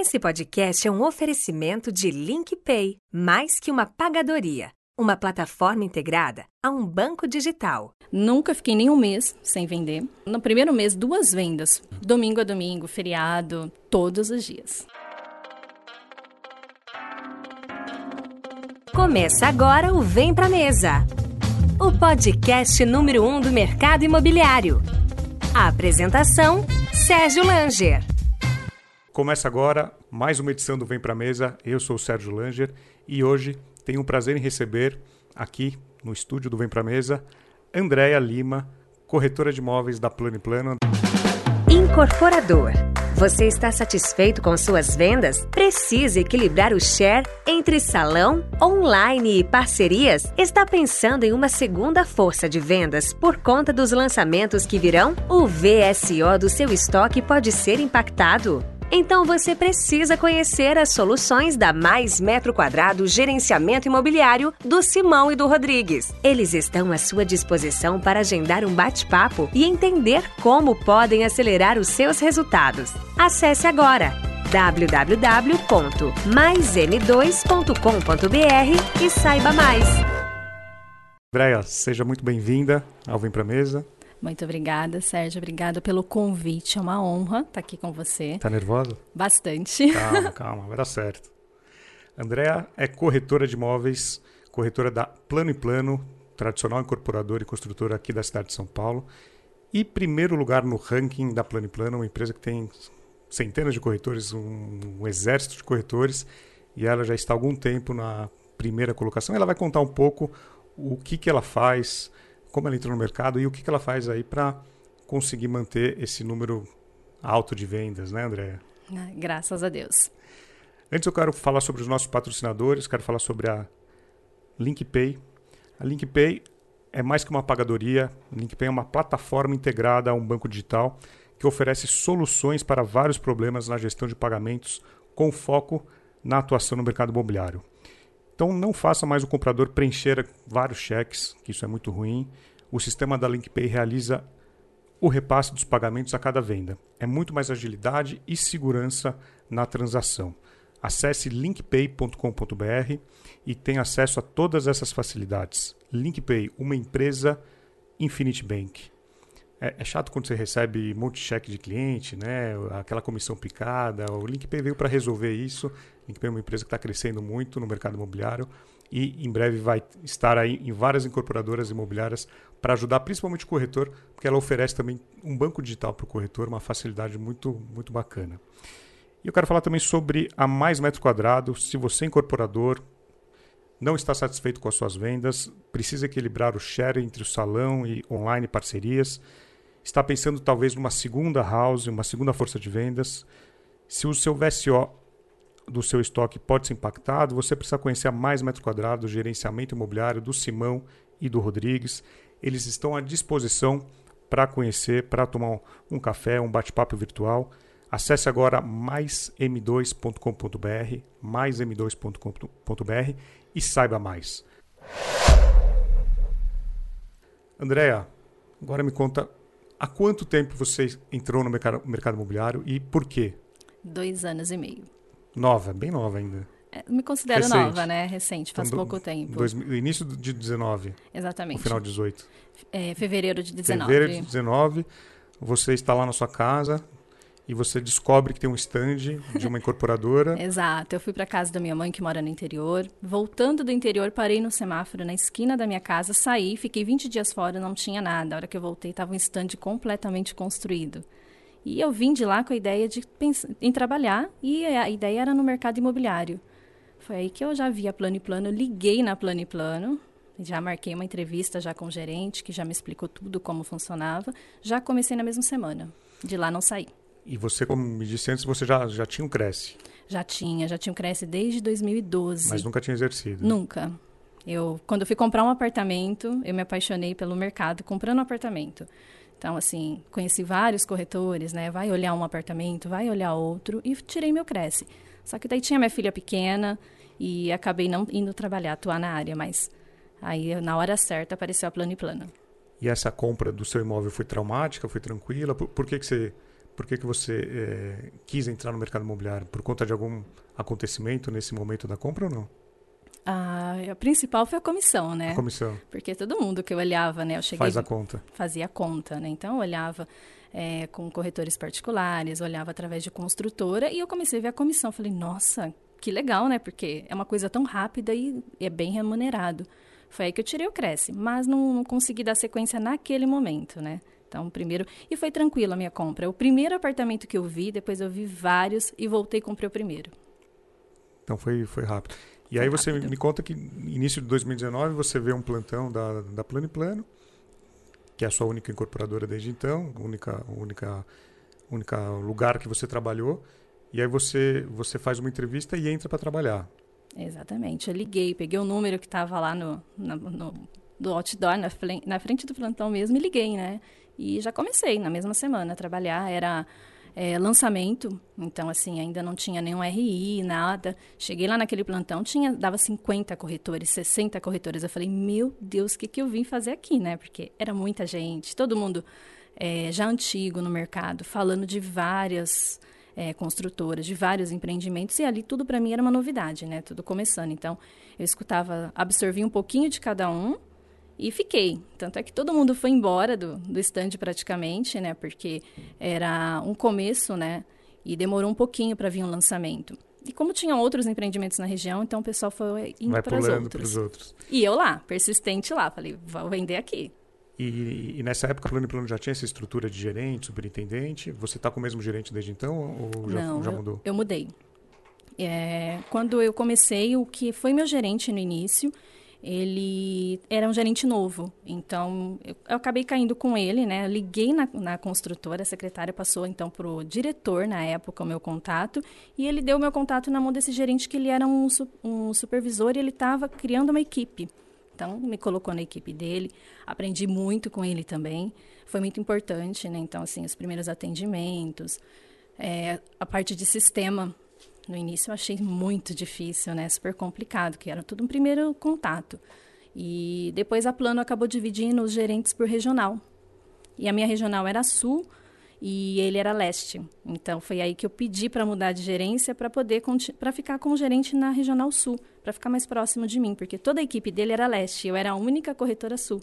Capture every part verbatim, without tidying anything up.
Esse podcast é um oferecimento de LinkPay, mais que uma pagadoria, uma plataforma integrada a um banco digital. Nunca fiquei nem um mês sem vender. No primeiro mês, duas vendas. Domingo a domingo, feriado, todos os dias. Começa agora o Vem Pra Mesa, o podcast número um do mercado imobiliário. A apresentação, Sérgio Langer. Começa agora mais uma edição do Vem Pra Mesa. Eu sou o Sérgio Langer e hoje tenho o prazer em receber aqui no estúdio do Vem Pra Mesa Andréa Lima, corretora de imóveis da Plano e Plano. Incorporador. Você está satisfeito com suas vendas? Precisa equilibrar o share entre salão, online e parcerias? Está pensando em uma segunda força de vendas por conta dos lançamentos que virão? O V S O do seu estoque pode ser impactado? Então você precisa conhecer as soluções da Mais Metro Quadrado Gerenciamento Imobiliário do Simão e do Rodrigues. Eles estão à sua disposição para agendar um bate-papo e entender como podem acelerar os seus resultados. Acesse agora w w w ponto mais m dois ponto com ponto b r e saiba mais. Andréa, seja muito bem-vinda ao Vem Pra Mesa. Muito obrigada, Sérgio. Obrigada pelo convite. É uma honra estar aqui com você. Tá nervosa? Bastante. Calma, calma. Vai dar certo. Andréa é corretora de imóveis, corretora da Plano e Plano, tradicional incorporadora e construtora aqui da cidade de São Paulo. E primeiro lugar no ranking da Plano e Plano, uma empresa que tem centenas de corretores, um, um exército de corretores. E ela já está há algum tempo na primeira colocação. Ela vai contar um pouco o que, que ela faz, como ela entrou no mercado e o que, que ela faz aí para conseguir manter esse número alto de vendas, né, Andréa? Graças a Deus. Antes eu quero falar sobre os nossos patrocinadores, quero falar sobre a LinkPay. A LinkPay é mais que uma pagadoria, a LinkPay é uma plataforma integrada a um banco digital que oferece soluções para vários problemas na gestão de pagamentos com foco na atuação no mercado imobiliário. Então não faça mais o comprador preencher vários cheques, que isso é muito ruim. O sistema da LinkPay realiza o repasse dos pagamentos a cada venda. É muito mais agilidade e segurança na transação. Acesse linkpay ponto com ponto b r e tenha acesso a todas essas facilidades. LinkPay, uma empresa Infinity Bank. É, é chato quando você recebe um monte de cheque de cliente, né? Aquela comissão picada. O LinkPay veio para resolver isso. O LinkPay é uma empresa que está crescendo muito no mercado imobiliário e em breve vai estar aí em várias incorporadoras imobiliárias para ajudar principalmente o corretor, porque ela oferece também um banco digital para o corretor, uma facilidade muito, muito bacana. E eu quero falar também sobre a Mais Metro Quadrado. Se você é incorporador, não está satisfeito com as suas vendas, precisa equilibrar o share entre o salão e online parcerias, está pensando talvez numa segunda house, uma segunda força de vendas, se o seu V S O do seu estoque pode ser impactado, você precisa conhecer a Mais Metro Quadrado, o gerenciamento imobiliário do Simão e do Rodrigues. Eles estão à disposição para conhecer, para tomar um, um café, um bate-papo virtual. Acesse agora mais m dois ponto com ponto b r, mais m dois ponto com ponto b r e saiba mais. Andréa, agora me conta, há quanto tempo você entrou no mercado, mercado imobiliário e por quê? Dois anos e meio. Nova, bem nova ainda. É, me considero Recente. nova, né? Recente, faz Então, pouco tempo. Dois, início de dezenove. Exatamente. No final de dezoito. É, fevereiro de dezenove. Fevereiro de dezenove, você está lá na sua casa e você descobre que tem um stand de uma incorporadora. Exato. Eu fui para casa da minha mãe, que mora no interior. Voltando do interior, parei no semáforo na esquina da minha casa, saí, fiquei vinte dias fora, não tinha nada. A hora que eu voltei, estava um stand completamente construído. E eu vim de lá com a ideia de pensar, em trabalhar, e a ideia era no mercado imobiliário. Foi aí que eu já vi a Plano e Plano, liguei na Plano e Plano, já marquei uma entrevista já com o gerente, que já me explicou tudo como funcionava. Já comecei na mesma semana. De lá não saí. E você, como me disse antes, você já, já tinha um Cresce? Já tinha, já tinha um Cresce desde dois mil e doze. Mas nunca tinha exercido? Nunca. Eu, quando eu fui comprar um apartamento, eu me apaixonei pelo mercado comprando um apartamento. Então, assim, conheci vários corretores, né? Vai olhar um apartamento, vai olhar outro, e tirei meu Cresce. Só que daí tinha minha filha pequena e acabei não indo trabalhar, atuar na área, mas aí, na hora certa, apareceu a Plano e Plano. E essa compra do seu imóvel foi traumática, foi tranquila? Por, por que, que você por que, que você é, quis entrar no mercado imobiliário? Por conta de algum acontecimento nesse momento da compra ou não? Ah, a principal foi a comissão, né? A comissão. Porque todo mundo que eu olhava, né? Eu cheguei, Faz a conta. Fazia a conta, né? Então, eu olhava é, com corretores particulares, olhava através de construtora e eu comecei a ver a comissão. Falei, nossa, que legal, né? Porque é uma coisa tão rápida e é bem remunerado. Foi aí que eu tirei o Cresce, mas não, não consegui dar sequência naquele momento, né? Então, primeiro... E foi tranquilo a minha compra. O primeiro apartamento que eu vi, depois eu vi vários e voltei e comprei o primeiro. Então, foi, foi rápido. E foi aí você rápido. me conta que início de dois mil e dezenove você vê um plantão da, da Plano e Plano, que é a sua única incorporadora desde então, única, única, única lugar que você trabalhou. E aí você, você faz uma entrevista e entra para trabalhar. Exatamente. Eu liguei, peguei o número que estava lá no, no, no do outdoor, na frente, na frente do plantão mesmo, e liguei, né? E já comecei na mesma semana a trabalhar. Era é, lançamento, então, assim, ainda não tinha nenhum R I, nada. Cheguei lá naquele plantão, tinha, dava cinquenta corretores, sessenta corretores. Eu falei, meu Deus, o que, que eu vim fazer aqui, né? Porque era muita gente, todo mundo é, já antigo no mercado, falando de várias... É, construtoras, de vários empreendimentos, e ali tudo para mim era uma novidade, né? Tudo começando. Então, eu escutava, absorvi um pouquinho de cada um e fiquei. Tanto é que todo mundo foi embora do, do stand praticamente, né? Porque era um começo, né? E demorou um pouquinho para vir um lançamento. E como tinham outros empreendimentos na região, então o pessoal foi indo para os outros. outros. E eu lá, persistente lá, falei, vou vender aqui. E, e nessa época, Plano e Plano já tinha essa estrutura de gerente, superintendente? Você está com o mesmo gerente desde então ou já, Não, já eu, mudou? eu mudei. É, quando eu comecei, o que foi meu gerente no início, ele era um gerente novo. Então, eu, eu acabei caindo com ele, né? Eu liguei na, na construtora, a secretária passou, então, para o diretor, na época, o meu contato. E ele deu o meu contato na mão desse gerente, que ele era um, um supervisor e ele estava criando uma equipe. Então, me colocou na equipe dele, aprendi muito com ele também, foi muito importante, né? Então, assim, os primeiros atendimentos, é, a parte de sistema, no início eu achei muito difícil, né? Super complicado, que era tudo um primeiro contato. E depois a Plano acabou dividindo os gerentes por regional. E a minha regional era Sul e ele era Leste. Então, foi aí que eu pedi para mudar de gerência para poder para ficar com o gerente na regional Sul, para ficar mais próximo de mim, porque toda a equipe dele era Leste, eu era a única corretora Sul.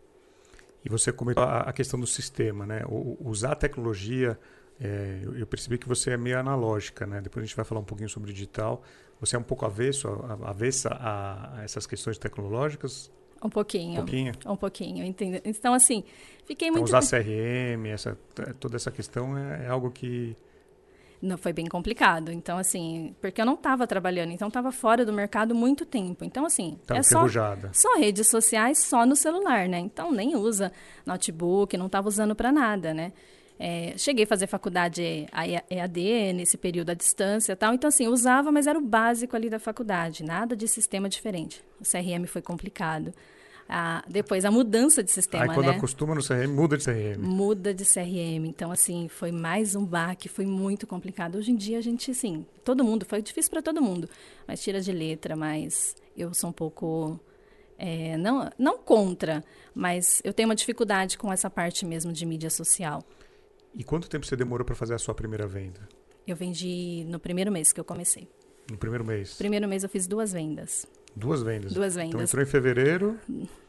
E você comentou a, a questão do sistema, né? O, usar a tecnologia, é, eu, eu percebi que você é meio analógica, né? Depois a gente vai falar um pouquinho sobre digital. Você é um pouco avesso, avessa a, a essas questões tecnológicas? Um pouquinho. Um pouquinho? Um pouquinho, entendo. Então, assim, fiquei então, muito... usar C R M, essa, toda essa questão é, é algo que... Não, foi bem complicado. Então, assim, porque eu não estava trabalhando, então estava fora do mercado muito tempo. Então, assim, tava é só, enferrujada. só redes sociais, só no celular, né? Então, nem usa notebook, não estava usando para nada, né? É, cheguei a fazer faculdade E A D nesse período à distância e tal. Então, assim, usava, mas era o básico ali da faculdade. Nada de sistema diferente. O C R M foi complicado. Ah, depois, a mudança de sistema, Aí, quando né? acostuma no C R M, muda de C R M. Muda de C R M. Então, assim, foi mais um baque. Foi muito complicado. Hoje em dia, a gente, assim... Todo mundo... Foi difícil para todo mundo. Mas tira de letra, mas eu sou um pouco... É, não, não contra, mas eu tenho uma dificuldade com essa parte mesmo de mídia social. E quanto tempo você demorou para fazer a sua primeira venda? Eu vendi no primeiro mês que eu comecei. No primeiro mês? Primeiro mês eu fiz duas vendas. Duas vendas? Duas vendas. Então entrou em fevereiro?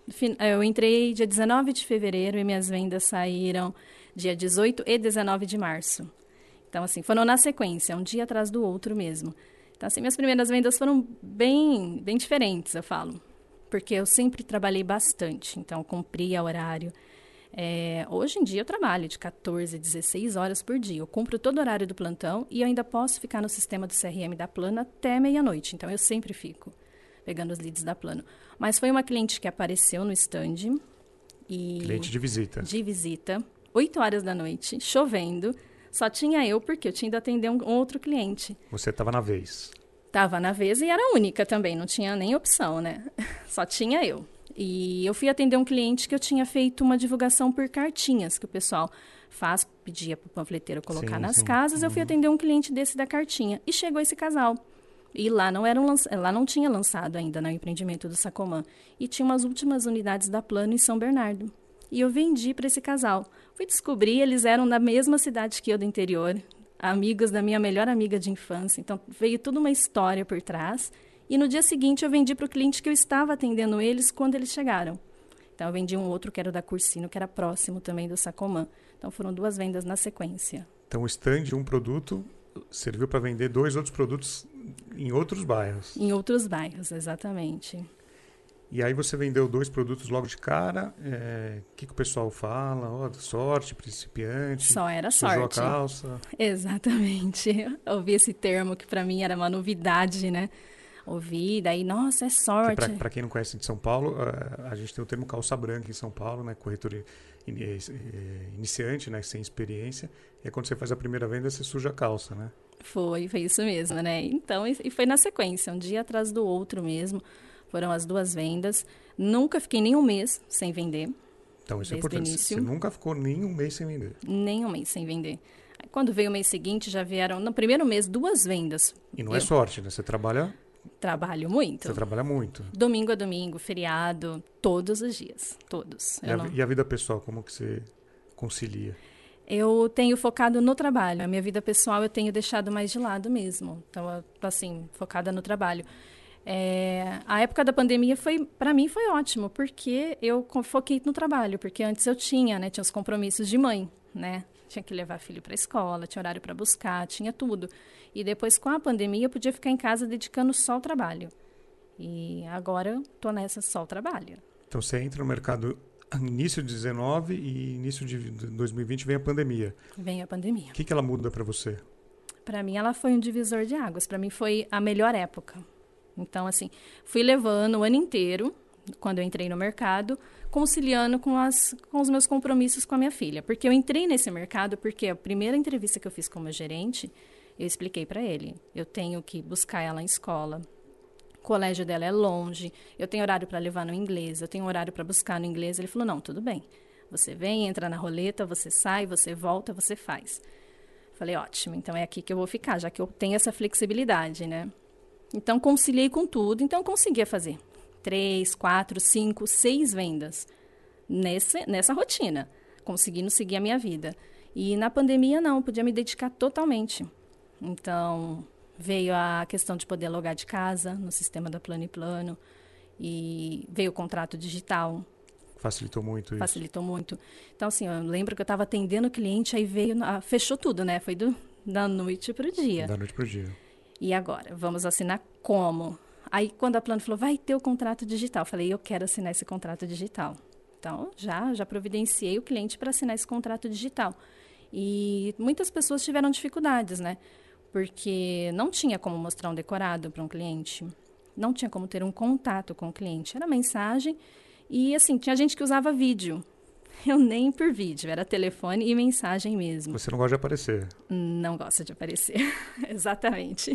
Eu entrei dia dezenove de fevereiro e minhas vendas saíram dia dezoito e dezenove de março. Então, assim, foram na sequência, um dia atrás do outro mesmo. Então, assim, minhas primeiras vendas foram bem, bem diferentes, eu falo. Porque eu sempre trabalhei bastante, então cumpria horário. É, hoje em dia eu trabalho de quatorze, dezesseis horas por dia. Eu cumpro todo o horário do plantão e eu ainda posso ficar no sistema do C R M da Plano até meia-noite. Então, eu sempre fico pegando os leads da Plano. Mas foi uma cliente que apareceu no stand. E cliente de visita. De visita. oito horas da noite, chovendo. Só tinha eu, porque eu tinha ido atender um outro cliente. Você estava na vez. Estava na vez e era única também. Não tinha nem opção, né? Só tinha eu. E eu fui atender um cliente que eu tinha feito uma divulgação por cartinhas, que o pessoal faz, pedia para o panfleteiro colocar sim, nas sim. casas. Uhum. Eu fui atender um cliente desse da cartinha. E chegou esse casal. E lá não, era um lança... lá não tinha lançado ainda, né, o empreendimento do Sacomã. E tinha umas últimas unidades da Plano em São Bernardo. E eu vendi para esse casal. Fui descobrir, eles eram da mesma cidade que eu do interior, amigos da minha melhor amiga de infância. Então, veio toda uma história por trás. E no dia seguinte, eu vendi para o cliente que eu estava atendendo eles quando eles chegaram. Então, eu vendi um outro que era o da Cursino, que era próximo também do Sacomã. Então, foram duas vendas na sequência. Então, o stand de um produto serviu para vender dois outros produtos em outros bairros. Em outros bairros, exatamente. E aí você vendeu dois produtos logo de cara. O é, que, que o pessoal fala? Oh, sorte, principiante. Só era sujou sorte. a calça. Exatamente. Eu ouvi esse termo que para mim era uma novidade, né? Ouvi, daí, nossa, é sorte. Que para quem não conhece de São Paulo, a, a gente tem o termo calça branca em São Paulo, né? Corretor in, iniciante, né? Sem experiência. E aí, quando você faz a primeira venda, você suja a calça, né? Foi, foi isso mesmo, né? Então, e foi na sequência, um dia atrás do outro mesmo. Foram as duas vendas. Nunca fiquei nem um mês sem vender. Então, isso é importante. Você nunca ficou nem um mês sem vender. Nem um mês sem vender. Aí, quando veio o mês seguinte, já vieram, no primeiro mês, duas vendas. E não Eu... é sorte, né? Você trabalha... Trabalho muito. Você trabalha muito. Domingo a domingo, feriado, todos os dias. Todos. E a, não... e a vida pessoal, como que você concilia? Eu tenho focado no trabalho. A minha vida pessoal eu tenho deixado mais de lado mesmo. Então, assim, focada no trabalho. É, a época da pandemia foi, para mim, foi ótimo, porque eu foquei no trabalho, porque antes eu tinha, né, tinha os compromissos de mãe, né, tinha que levar filho para a escola, tinha horário para buscar, tinha tudo. E depois, com a pandemia, eu podia ficar em casa dedicando só ao trabalho. E agora eu tô nessa só ao trabalho. Então, você entra no mercado início de dezenove e início de dois mil e vinte vem a pandemia. Vem a pandemia. O que, que ela muda para você? Para mim, ela foi um divisor de águas. Para mim, foi a melhor época. Então, assim, fui levando o ano inteiro, quando eu entrei no mercado, conciliando com, as, com os meus compromissos com a minha filha. Porque eu entrei nesse mercado porque a primeira entrevista que eu fiz com o meu gerente, eu expliquei para ele. Eu tenho que buscar ela em escola, o colégio dela é longe, eu tenho horário para levar no inglês, eu tenho horário para buscar no inglês. Ele falou, não, tudo bem. Você vem, entra na roleta, você sai, você volta, você faz. Falei, ótimo, então é aqui que eu vou ficar, já que eu tenho essa flexibilidade, né? Então, conciliei com tudo. Então, eu conseguia fazer três, quatro, cinco, seis vendas nesse, nessa rotina, conseguindo seguir a minha vida. E na pandemia, não, podia me dedicar totalmente. Então, veio a questão de poder alugar de casa no sistema da Plano e Plano. E veio o contrato digital. Facilitou muito isso. Facilitou muito. Então, assim, eu lembro que eu estava atendendo o cliente, aí veio, fechou tudo, né? Foi do, da noite para o dia. Da noite para o dia. E agora, vamos assinar como? Aí, quando a Plano falou, vai ter o contrato digital. Eu falei, eu quero assinar esse contrato digital. Então, já, já providenciei o cliente para assinar esse contrato digital. E muitas pessoas tiveram dificuldades, né? Porque não tinha como mostrar um decorado para um cliente. Não tinha como ter um contato com o cliente. Era mensagem e, assim, tinha gente que usava vídeo. Eu nem por vídeo, era telefone e mensagem mesmo. Você não gosta de aparecer? Não gosta de aparecer, exatamente.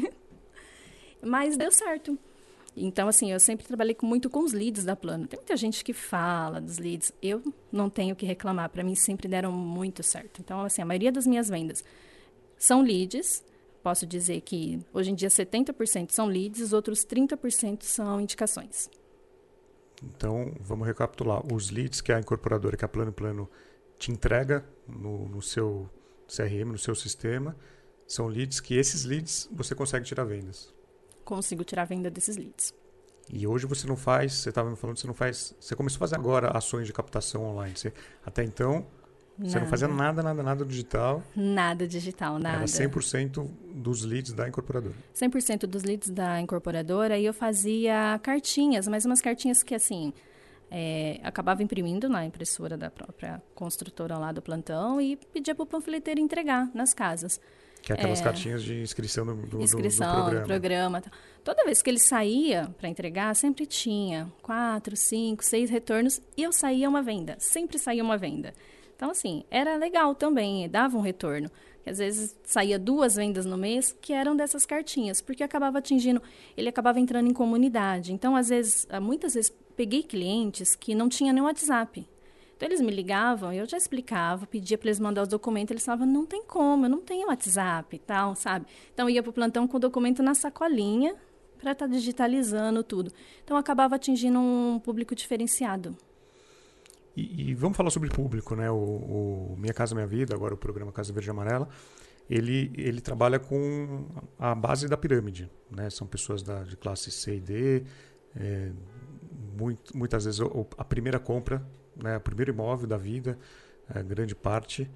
Mas deu certo. Então, assim, eu sempre trabalhei muito com os leads da Plano. Tem muita gente que fala dos leads. Eu não tenho o que reclamar. Para mim, sempre deram muito certo. Então, assim, a maioria das minhas vendas são leads. Posso dizer que, hoje em dia, setenta por cento são leads, os outros trinta por cento são indicações. Então, vamos recapitular. Os leads que a incorporadora, que a Plano e Plano te entrega no, no seu C R M, no seu sistema, são leads que esses leads você consegue tirar vendas. Consigo tirar venda desses leads. E hoje você não faz, você estava me falando, você não faz, você começou a fazer agora ações de captação online. Você, até então, nada. Você não fazia nada, nada, nada digital. Nada digital, nada. Era cem por cento dos leads da incorporadora. cem por cento dos leads da incorporadora, e eu fazia cartinhas, mas umas cartinhas que, assim, é, acabava imprimindo na impressora da própria construtora lá do plantão e pedia para o panfleteiro entregar nas casas. Que é aquelas é, cartinhas de inscrição do, do, inscrição do, do programa. do programa. Toda vez que ele saía para entregar, sempre tinha quatro, cinco, seis retornos e eu saía uma venda. Sempre saía uma venda. Então, assim, era legal também, dava um retorno. Que às vezes saía duas vendas no mês que eram dessas cartinhas, porque acabava atingindo, ele acabava entrando em comunidade. Então, às vezes, muitas vezes, peguei clientes que não tinham nem WhatsApp. Então, eles me ligavam, eu já explicava, pedia para eles mandar os documentos, eles falavam, não tem como, eu não tenho WhatsApp e tal, sabe? Então, eu ia para o plantão com o documento na sacolinha para estar tá digitalizando tudo. Então, acabava atingindo um público diferenciado. E, e vamos falar sobre público, né? O, o Minha Casa Minha Vida, agora o programa Casa Verde e Amarela, ele, ele trabalha com a base da pirâmide, né? São pessoas da, de classe C e D, é, muito, muitas vezes o, a primeira compra, né? O primeiro imóvel da vida, é, grande parte.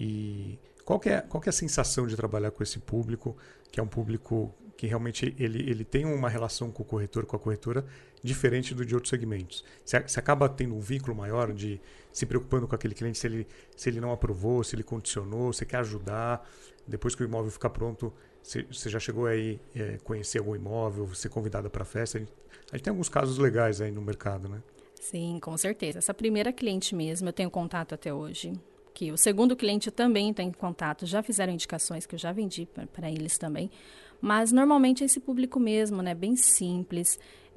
E qual que é, qual que é a sensação de trabalhar com esse público, que é um público que realmente ele, ele tem uma relação com o corretor, com a corretora, diferente do de outros segmentos. Você, você acaba tendo um vínculo maior de se preocupando com aquele cliente, se ele, se ele não aprovou, se ele condicionou, você quer ajudar. Depois que o imóvel ficar pronto, você, você já chegou aí é, conhecer algum imóvel, ser convidada para a festa. A gente, a gente tem alguns casos legais aí no mercado, né? Sim, com certeza. Essa primeira cliente mesmo, eu tenho contato até hoje. Que o segundo cliente eu também tenho contato, já fizeram indicações que eu já vendi para eles também. Mas normalmente é esse público mesmo, né? Bem simples.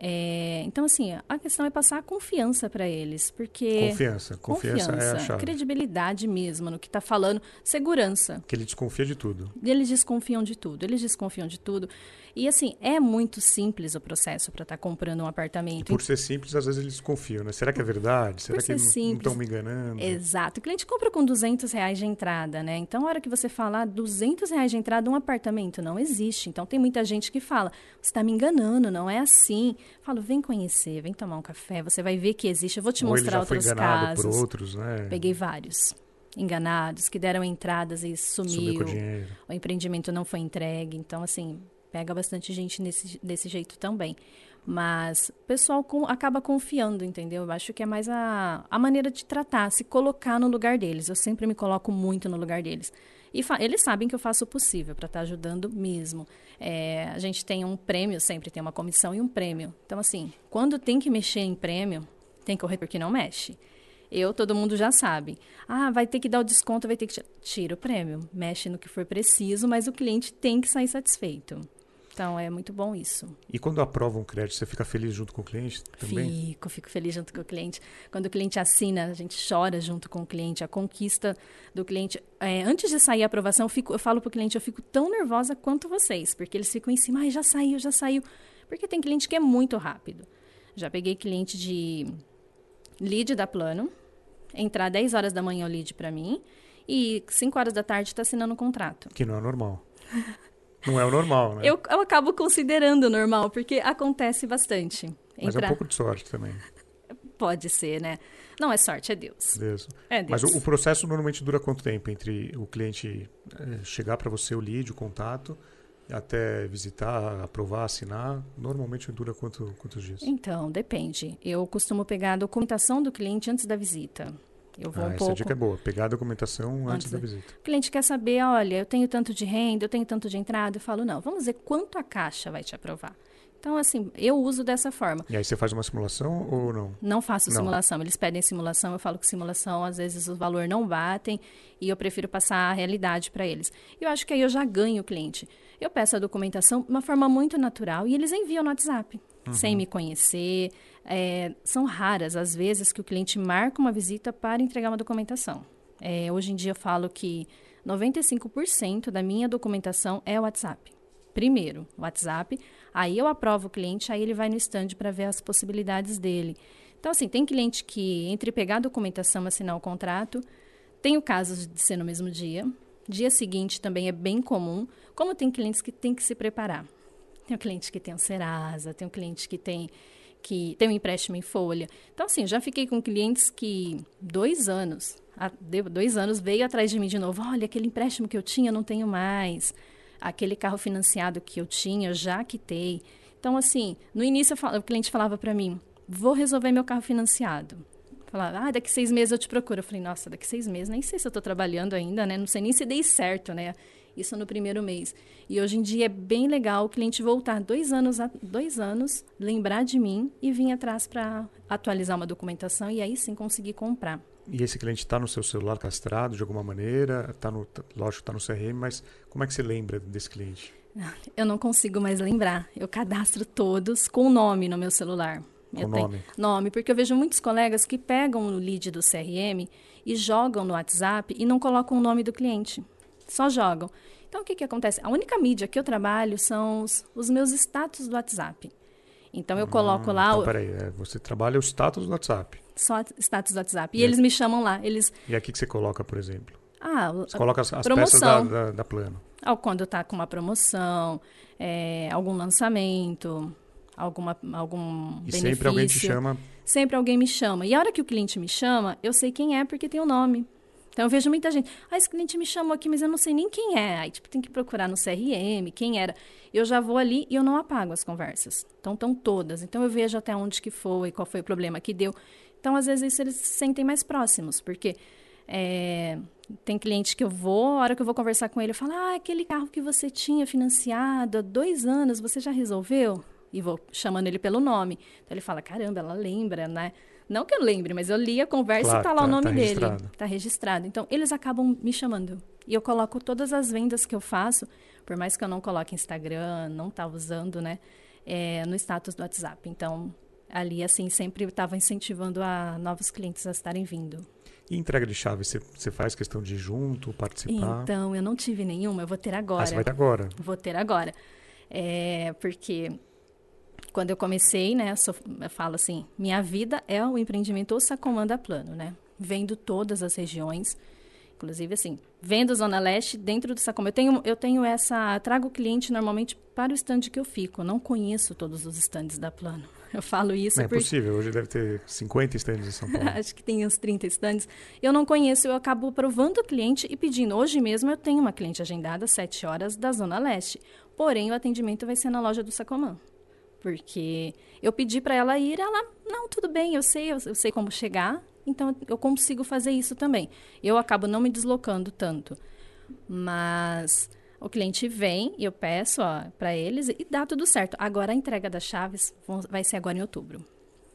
É, então, assim, a questão é passar a confiança para eles, porque... Confiança. Confiança, confiança é a chave. Credibilidade mesmo no que está falando. Segurança. Porque ele desconfia de tudo. Eles desconfiam de tudo. Eles desconfiam de tudo. E, assim, é muito simples o processo para estar tá comprando um apartamento. E por ser simples, às vezes eles desconfiam, né? Será que é verdade? Será por que ser não estão me enganando? Exato. O cliente compra com duzentos reais de entrada, né? Então, a hora que você falar duzentos reais de entrada, um apartamento não existe. Então, tem muita gente que fala, você está me enganando, não é assim. Falo, vem conhecer, vem tomar um café, você vai ver que existe. Eu vou te Ou mostrar ele já outros foi enganado casos. Por outros, né? Peguei vários enganados, que deram entradas e sumiu. Sumiu com o dinheiro. O empreendimento não foi entregue. Então, assim, pega bastante gente nesse, desse jeito também. Mas o pessoal com, acaba confiando, entendeu? Eu acho que é mais a, a maneira de tratar, se colocar no lugar deles. Eu sempre me coloco muito no lugar deles. E eles sabem que eu faço o possível para estar ajudando mesmo. É, a gente tem um prêmio, sempre tem uma comissão e um prêmio. Então, assim, quando tem que mexer em prêmio, tem corretor que não mexe. Eu, todo mundo já sabe. Ah, vai ter que dar o desconto, vai ter que... Tira o prêmio, mexe no que for preciso, mas o cliente tem que sair satisfeito. Então, é muito bom isso. E quando aprova um crédito, você fica feliz junto com o cliente também? Fico, fico feliz junto com o cliente. Quando o cliente assina, a gente chora junto com o cliente. A conquista do cliente... É, antes de sair a aprovação, eu, fico, eu falo para o cliente, eu fico tão nervosa quanto vocês, porque eles ficam em cima, ai, já saiu, já saiu. Porque tem cliente que é muito rápido. Já peguei cliente de lead da Plano, entrar dez horas da manhã o lead para mim, e cinco horas da tarde está assinando um contrato. Que não é normal. Não é o normal, né? Eu, eu acabo considerando normal, porque acontece bastante. Mas Entrar... é um pouco de sorte também. Pode ser, né? Não é sorte, é Deus. Deus. É Deus. Mas o, o processo normalmente dura quanto tempo? Entre o cliente é, chegar para você o lead, o contato, até visitar, aprovar, assinar? Normalmente dura quanto, quantos dias? Então, depende. Eu costumo pegar a documentação do cliente antes da visita. Eu vou ah, um essa pouco... dica é boa. Pegar a documentação antes, antes da visita. O cliente quer saber, olha, eu tenho tanto de renda, eu tenho tanto de entrada. Eu falo, não, vamos ver quanto a Caixa vai te aprovar. Então, assim, eu uso dessa forma. E aí você faz uma simulação ou não? Não faço não. simulação. Eles pedem simulação, eu falo que simulação, às vezes, o valor não batem e eu prefiro passar a realidade para eles. Eu acho que aí eu já ganho o cliente. Eu peço a documentação de uma forma muito natural e eles enviam no WhatsApp, uhum. sem me conhecer. É, são raras as vezes que o cliente marca uma visita para entregar uma documentação. É, hoje em dia eu falo que noventa e cinco por cento da minha documentação é o WhatsApp. Primeiro, WhatsApp, aí eu aprovo o cliente, aí ele vai no stand para ver as possibilidades dele. Então, assim, tem cliente que, entre pegar a documentação e assinar o contrato, tem o caso de ser no mesmo dia. Dia seguinte também é bem comum, como tem clientes que tem que se preparar. Tem um cliente que tem um Serasa, tem um cliente que tem... que tem um empréstimo em folha. Então, assim, já fiquei com clientes que dois anos, dois anos veio atrás de mim de novo. Olha, aquele empréstimo que eu tinha, eu não tenho mais. Aquele carro financiado que eu tinha, eu já quitei. Então, assim, no início falo, o cliente falava para mim, vou resolver meu carro financiado. Falava, ah, daqui seis meses eu te procuro. Eu falei, nossa, daqui seis meses, nem sei se eu estou trabalhando ainda, né? Não sei nem se dei certo, né? Isso no primeiro mês. E hoje em dia é bem legal o cliente voltar dois anos, a, dois anos, lembrar de mim e vir atrás para atualizar uma documentação e aí sim conseguir comprar. E esse cliente está no seu celular castrado de alguma maneira? Tá no, lógico que está no C R M, mas como é que você lembra desse cliente? Eu não consigo mais lembrar. Eu cadastro todos com nome no meu celular. Com nome? Nome, porque eu vejo muitos colegas que pegam o lead do C R M e jogam no WhatsApp e não colocam o nome do cliente. Só jogam. Então, o que, que acontece? A única mídia que eu trabalho são os, os meus status do WhatsApp. Então, eu coloco hum, lá... Então, o... peraí, é, você trabalha o status do WhatsApp? Só status do WhatsApp. E, e eles me chamam lá. Eles... E aqui que você coloca, por exemplo? Ah, você coloca as, as promoção. peças da, da, da Plano. Quando está com uma promoção, é, algum lançamento, alguma, algum e benefício. E sempre alguém te chama? Sempre alguém me chama. E a hora que o cliente me chama, eu sei quem é porque tem o nome. Então, eu vejo muita gente. Ah, esse cliente me chamou aqui, mas eu não sei nem quem é. Aí, tipo, tem que procurar no C R M, quem era. Eu já vou ali e eu não apago as conversas. Então, estão todas. Então, eu vejo até onde que foi, qual foi o problema que deu. Então, às vezes, eles se sentem mais próximos, porque é, tem cliente que eu vou, a hora que eu vou conversar com ele, eu falo, ah, aquele carro que você tinha financiado há dois anos, você já resolveu? E vou chamando ele pelo nome. Então, ele fala, caramba, ela lembra, né? Não que eu lembre, mas eu li a conversa claro, e tá lá tá, o nome tá dele. Tá registrado. Então, eles acabam me chamando. E eu coloco todas as vendas que eu faço, por mais que eu não coloque Instagram, não tá usando, né? É, no status do WhatsApp. Então, ali, assim, sempre estava incentivando a novos clientes a estarem vindo. E entrega de chave, você, você faz questão de ir junto, participar? Então, eu não tive nenhuma, eu vou ter agora. Ah, você vai ter agora? Vou ter agora. É, porque... Quando eu comecei, né, eu, sou, eu falo assim, minha vida é o empreendimento Sacomã da Plano, né? Vendo todas as regiões, inclusive assim, vendo Zona Leste dentro do Sacomã. Eu tenho, eu tenho essa, trago o cliente normalmente para o stand que eu fico, eu não conheço todos os stands da Plano. Eu falo isso não é porque... possível, hoje deve ter cinquenta stands em São Paulo. Acho que tem uns trinta stands. Eu não conheço, eu acabo provando o cliente e pedindo. Hoje mesmo eu tenho uma cliente agendada às sete horas da Zona Leste, porém o atendimento vai ser na loja do Sacomã. Porque eu pedi para ela ir, ela, não, tudo bem, eu sei, eu, eu sei como chegar, então eu consigo fazer isso também. Eu acabo não me deslocando tanto. Mas o cliente vem, eu peço para eles e dá tudo certo. Agora a entrega das chaves vão, vai ser agora em outubro.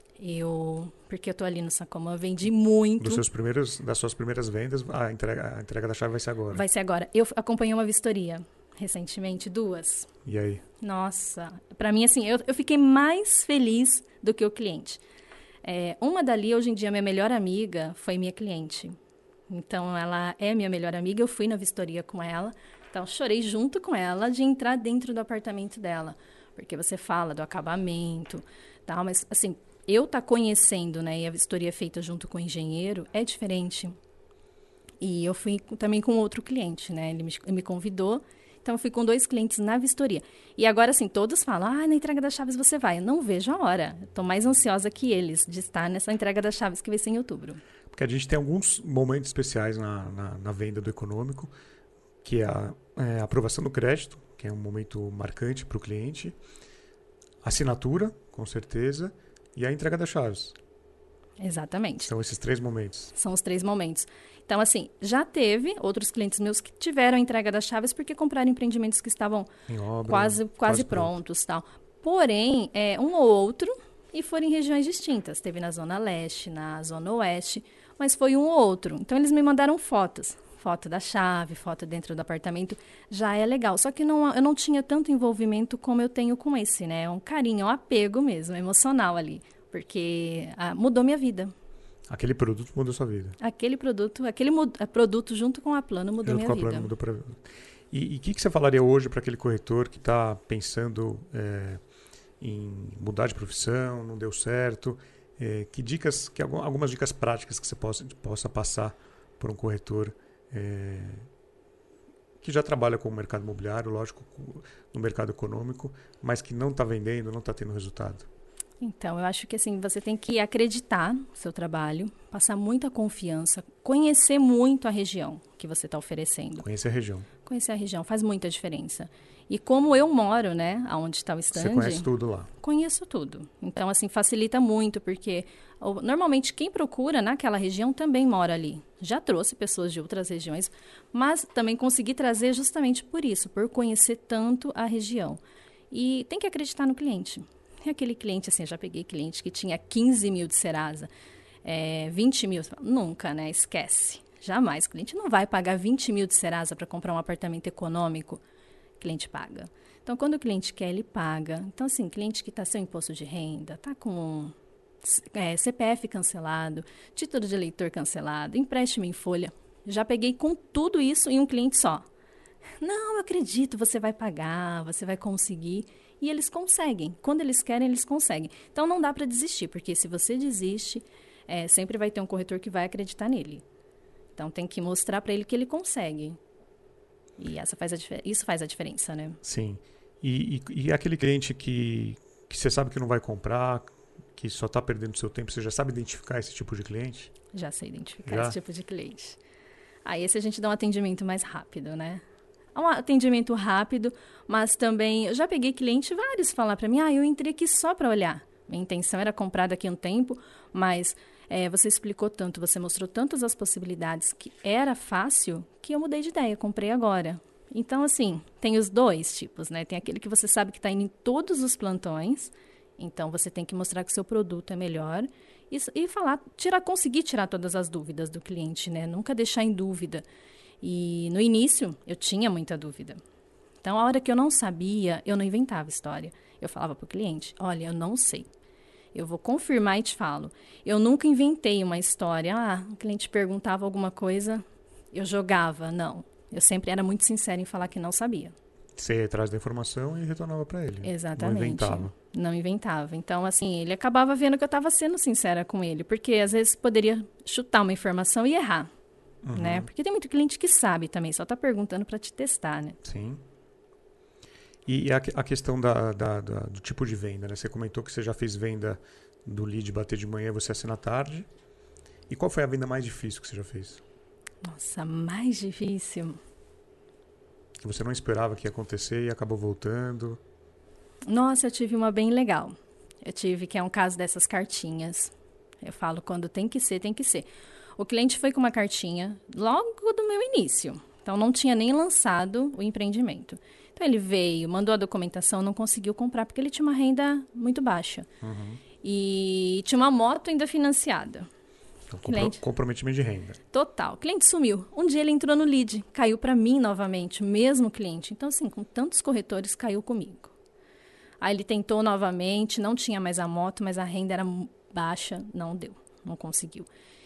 Eu, porque eu estou ali no Sacomã, vendi muito. Dos seus primeiros, das suas primeiras vendas, a entrega, a entrega da chave vai ser agora? Vai ser agora. Eu acompanhei uma vistoria recentemente, duas. E aí? Nossa, para mim, assim, eu, eu fiquei mais feliz do que o cliente. É, uma dali, hoje em dia, minha melhor amiga foi minha cliente. Então, ela é minha melhor amiga, eu fui na vistoria com ela. Então, chorei junto com ela de entrar dentro do apartamento dela. Porque você fala do acabamento, tal, mas, assim, eu tá conhecendo, né, e a vistoria feita junto com o engenheiro é diferente. E eu fui também com outro cliente, né, ele me, ele me convidou. Então, eu fui com dois clientes na vistoria. E agora, assim, todos falam, ah, na entrega das chaves você vai. Eu não vejo a hora. Estou mais ansiosa que eles de estar nessa entrega das chaves que vai ser em outubro. Porque a gente tem alguns momentos especiais na, na, na venda do econômico, que é a, é a aprovação do crédito, que é um momento marcante para o cliente, assinatura, com certeza, e a entrega das chaves. Exatamente. São esses três momentos. São os três momentos. Então, assim, já teve outros clientes meus que tiveram a entrega das chaves porque compraram empreendimentos que estavam em obra, quase, quase, quase prontos. Tal. Porém, é, um ou outro, e foram em regiões distintas. Teve na Zona Leste, na Zona Oeste, mas foi um ou outro. Então, eles me mandaram fotos. Foto da chave, foto dentro do apartamento. Já é legal. Só que não, eu não tinha tanto envolvimento como eu tenho com esse, né? É um carinho, é um apego mesmo, emocional ali. Porque ah, mudou minha vida. Aquele produto mudou sua vida. Aquele produto, aquele mud- produto junto com a Plano mudou junto minha com a vida. Plano mudou pra... E o que, que você falaria hoje para aquele corretor que está pensando é, em mudar de profissão, não deu certo? É, que dicas, que algumas dicas práticas que você possa, possa passar para um corretor é, que já trabalha com o mercado imobiliário, lógico, no mercado econômico, mas que não está vendendo, não está tendo resultado? Então, eu acho que assim, você tem que acreditar no seu trabalho, passar muita confiança, conhecer muito a região que você está oferecendo. Conhecer a região. Conhecer a região faz muita diferença. E como eu moro, né, aonde está o stand... Você conhece tudo lá. Conheço tudo. Então, assim, facilita muito, porque normalmente quem procura naquela região também mora ali. Já trouxe pessoas de outras regiões, mas também consegui trazer justamente por isso, por conhecer tanto a região. E tem que acreditar no cliente. Aquele cliente, assim, eu já peguei cliente que tinha quinze mil de Serasa, é, vinte mil, nunca, né? Esquece. Jamais. O cliente não vai pagar vinte mil de Serasa para comprar um apartamento econômico. O cliente paga. Então, quando o cliente quer, ele paga. Então, assim, cliente que está sem imposto de renda, está com é, C P F cancelado, título de eleitor cancelado, empréstimo em folha. Já peguei com tudo isso em um cliente só. Não, eu acredito, você vai pagar, você vai conseguir. E eles conseguem. Quando eles querem, eles conseguem. Então, não dá para desistir, porque se você desiste, é, sempre vai ter um corretor que vai acreditar nele. Então, tem que mostrar para ele que ele consegue. E essa faz a dif- isso faz a diferença, né? Sim. E, e, e aquele cliente que, que você sabe que não vai comprar, que só está perdendo seu tempo, você já sabe identificar esse tipo de cliente? Já sei identificar Já? esse tipo de cliente. Aí, esse a gente dá um atendimento mais rápido, né? É um atendimento rápido, mas também... Eu já peguei cliente vários falar para mim, ah, eu entrei aqui só para olhar. Minha intenção era comprar daqui a um tempo, mas é, você explicou tanto, você mostrou tantas as possibilidades que era fácil, que eu mudei de ideia, comprei agora. Então, assim, tem os dois tipos, né? Tem aquele que você sabe que está indo em todos os plantões, então você tem que mostrar que o seu produto é melhor e, e falar, tirar, conseguir tirar todas as dúvidas do cliente, né? Nunca deixar em dúvida. E no início, eu tinha muita dúvida. Então, a hora que eu não sabia, eu não inventava história. Eu falava para o cliente, olha, eu não sei. Eu vou confirmar e te falo. Eu nunca inventei uma história. Ah, o cliente perguntava alguma coisa, eu jogava. Não. Eu sempre era muito sincera em falar que não sabia. Você ia atrás da informação e retornava para ele. Exatamente. Não inventava. Não inventava. Então, assim, ele acabava vendo que eu estava sendo sincera com ele. Porque, às vezes, poderia chutar uma informação e errar. Uhum. Né? Porque tem muito cliente que sabe também, só está perguntando para te testar, né? Sim. E a, a questão da, da, da, do tipo de venda, né? Você comentou que você já fez venda do lead bater de manhã e você assina à tarde. E qual foi a venda mais difícil que você já fez? Nossa, mais difícil? Que você não esperava que ia acontecer e acabou voltando. Nossa, eu tive uma bem legal. Eu tive, que é um caso dessas cartinhas. Eu falo, quando tem que ser, tem que ser. O cliente foi com uma cartinha logo do meu início. Então, não tinha nem lançado o empreendimento. Então, ele veio, mandou a documentação, não conseguiu comprar porque ele tinha uma renda muito baixa. Uhum. E tinha uma moto ainda financiada. Então, cliente... comprometimento de renda. Total. O cliente sumiu. Um dia ele entrou no lead, caiu para mim novamente, o mesmo cliente. Então, assim, com tantos corretores, caiu comigo. Aí ele tentou novamente, não tinha mais a moto, mas a renda era baixa, não deu, não conseguiu.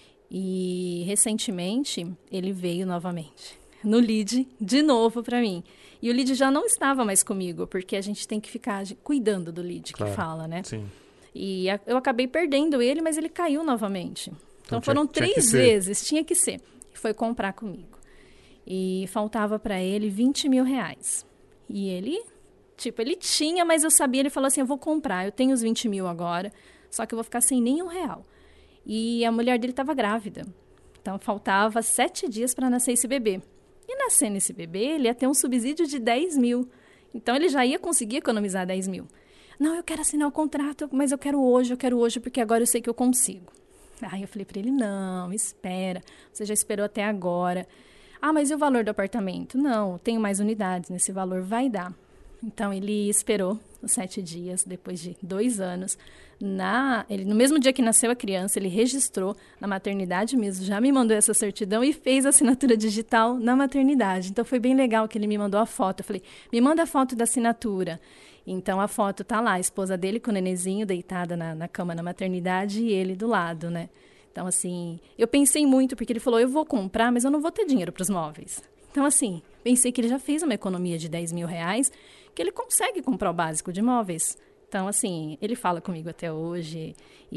E, recentemente, ele veio novamente no lead, de novo para mim. E o lead já não estava mais comigo, porque a gente tem que ficar cuidando do lead, claro, que fala, né? Sim. E a, eu acabei perdendo ele, mas ele caiu novamente. Então, então foram tinha, três tinha vezes, tinha que ser. E foi comprar comigo. E faltava para ele vinte mil reais. E ele, tipo, ele tinha, mas eu sabia, ele falou assim, eu vou comprar, eu tenho os vinte mil agora, só que eu vou ficar sem nenhum real. E a mulher dele estava grávida. Então, faltava sete dias para nascer esse bebê. E nascendo esse bebê, ele ia ter um subsídio de dez mil. Então, ele já ia conseguir economizar dez mil. Não, eu quero assinar o contrato, mas eu quero hoje, eu quero hoje, porque agora eu sei que eu consigo. Aí eu falei para ele, não, espera, você já esperou até agora. Ah, mas e o valor do apartamento? Não, tenho mais unidades, nesse valor vai dar. Então, ele esperou os sete dias, depois de dois anos. Na, ele, no mesmo dia que nasceu a criança, ele registrou na maternidade mesmo, já me mandou essa certidão e fez a assinatura digital na maternidade. Então, foi bem legal que ele me mandou a foto. Eu falei, me manda a foto da assinatura. Então, a foto tá lá, a esposa dele com o nenenzinho deitada na, na cama na maternidade e ele do lado, né? Então, assim, eu pensei muito, porque ele falou, eu vou comprar, mas eu não vou ter dinheiro para os móveis. Então, assim, pensei que ele já fez uma economia de dez mil reais, que ele consegue comprar o básico de móveis. Então, assim, ele fala comigo até hoje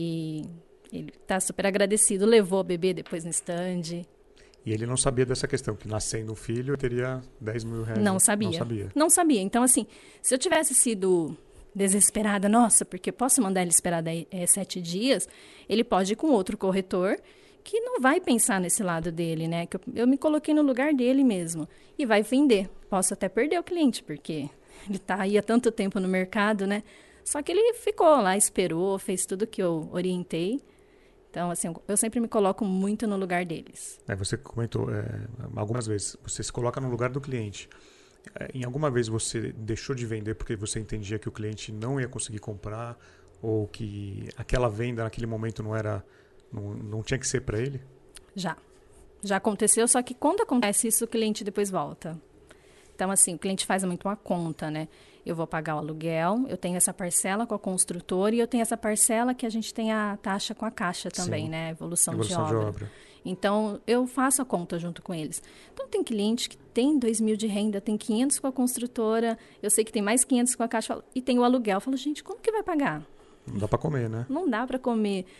e ele está super agradecido, levou o bebê depois no stand. E ele não sabia dessa questão, que nascendo um filho teria dez mil reais. Não sabia. Não sabia. Não sabia. Então, assim, se eu tivesse sido desesperada, nossa, porque posso mandar ele esperar daí, é, sete dias, ele pode ir com outro corretor que não vai pensar nesse lado dele, né? Que eu, eu me coloquei no lugar dele mesmo e vai vender. Posso até perder o cliente, porque ele está aí há tanto tempo no mercado, né? Só que ele ficou lá, esperou, fez tudo que eu orientei. Então, assim, eu sempre me coloco muito no lugar deles. É, você comentou é, algumas vezes, você se coloca no lugar do cliente. É, em alguma vez você deixou de vender porque você entendia que o cliente não ia conseguir comprar ou que aquela venda naquele momento não era, não, não tinha que ser para ele? Já. Já aconteceu, só que quando acontece isso, o cliente depois volta. Então, assim, o cliente faz muito uma conta, né? Eu vou pagar o aluguel, eu tenho essa parcela com a construtora e eu tenho essa parcela que a gente tem a taxa com a Caixa também, Sim. né? Evolução, Evolução de, obra. de obra. Então, eu faço a conta junto com eles. Então, tem cliente que tem dois mil de renda, tem quinhentos com a construtora, eu sei que tem mais quinhentos com a Caixa e tem o aluguel. Eu falo, gente, como que vai pagar? Não dá para comer, né? Não dá para comer.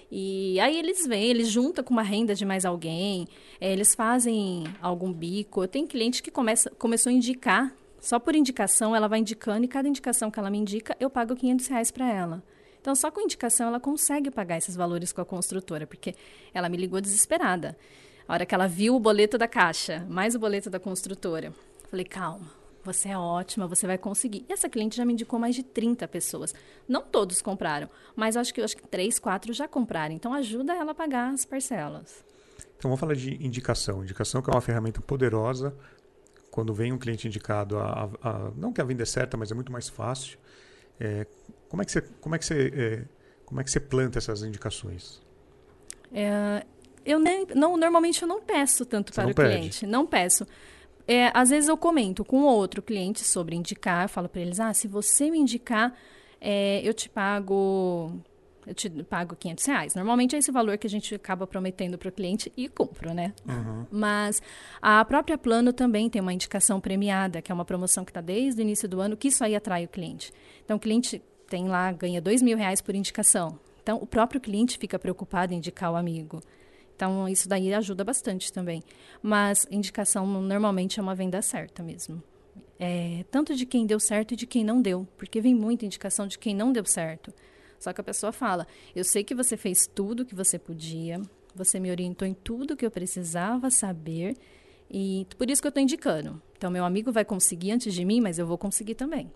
E aí eles vêm, eles juntam com uma renda de mais alguém, é, eles fazem algum bico. Eu tenho cliente que começa, começou a indicar, só por indicação, ela vai indicando, e cada indicação que ela me indica, eu pago quinhentos reais para ela. Então, só com indicação, ela consegue pagar esses valores com a construtora, porque ela me ligou desesperada. A hora que ela viu o boleto da Caixa, mais o boleto da construtora, falei, calma. Você é ótima, você vai conseguir. E essa cliente já me indicou mais de trinta pessoas. Não todos compraram, mas acho que, acho que três, quatro já compraram. Então, ajuda ela a pagar as parcelas. Então, vamos falar de indicação. Indicação que é uma ferramenta poderosa. Quando vem um cliente indicado, a, a, a, não que a venda é certa, mas é muito mais fácil. É, como, é que você, como, é que você, é, como é que você planta essas indicações? É, eu nem, não, normalmente eu não peço tanto Você para não o pede. cliente. Não peço. É, às vezes eu comento com outro cliente sobre indicar, eu falo para eles, ah, se você me indicar, é, eu te pago, eu te pago quinhentos reais. Normalmente é esse valor que a gente acaba prometendo para o cliente e cumpro, né? Uhum. Mas a própria Plano também tem uma indicação premiada, que é uma promoção que está desde o início do ano, que isso aí atrai o cliente. Então, o cliente tem lá, ganha dois mil reais por indicação. Então, o próprio cliente fica preocupado em indicar o amigo. Então, isso daí ajuda bastante também. Mas indicação normalmente é uma venda certa mesmo. É, tanto de quem deu certo e de quem não deu. Porque vem muita indicação de quem não deu certo. Só que a pessoa fala, eu sei que você fez tudo que você podia, você me orientou em tudo que eu precisava saber, e por isso que eu estou indicando. Então, meu amigo vai conseguir antes de mim, mas eu vou conseguir também.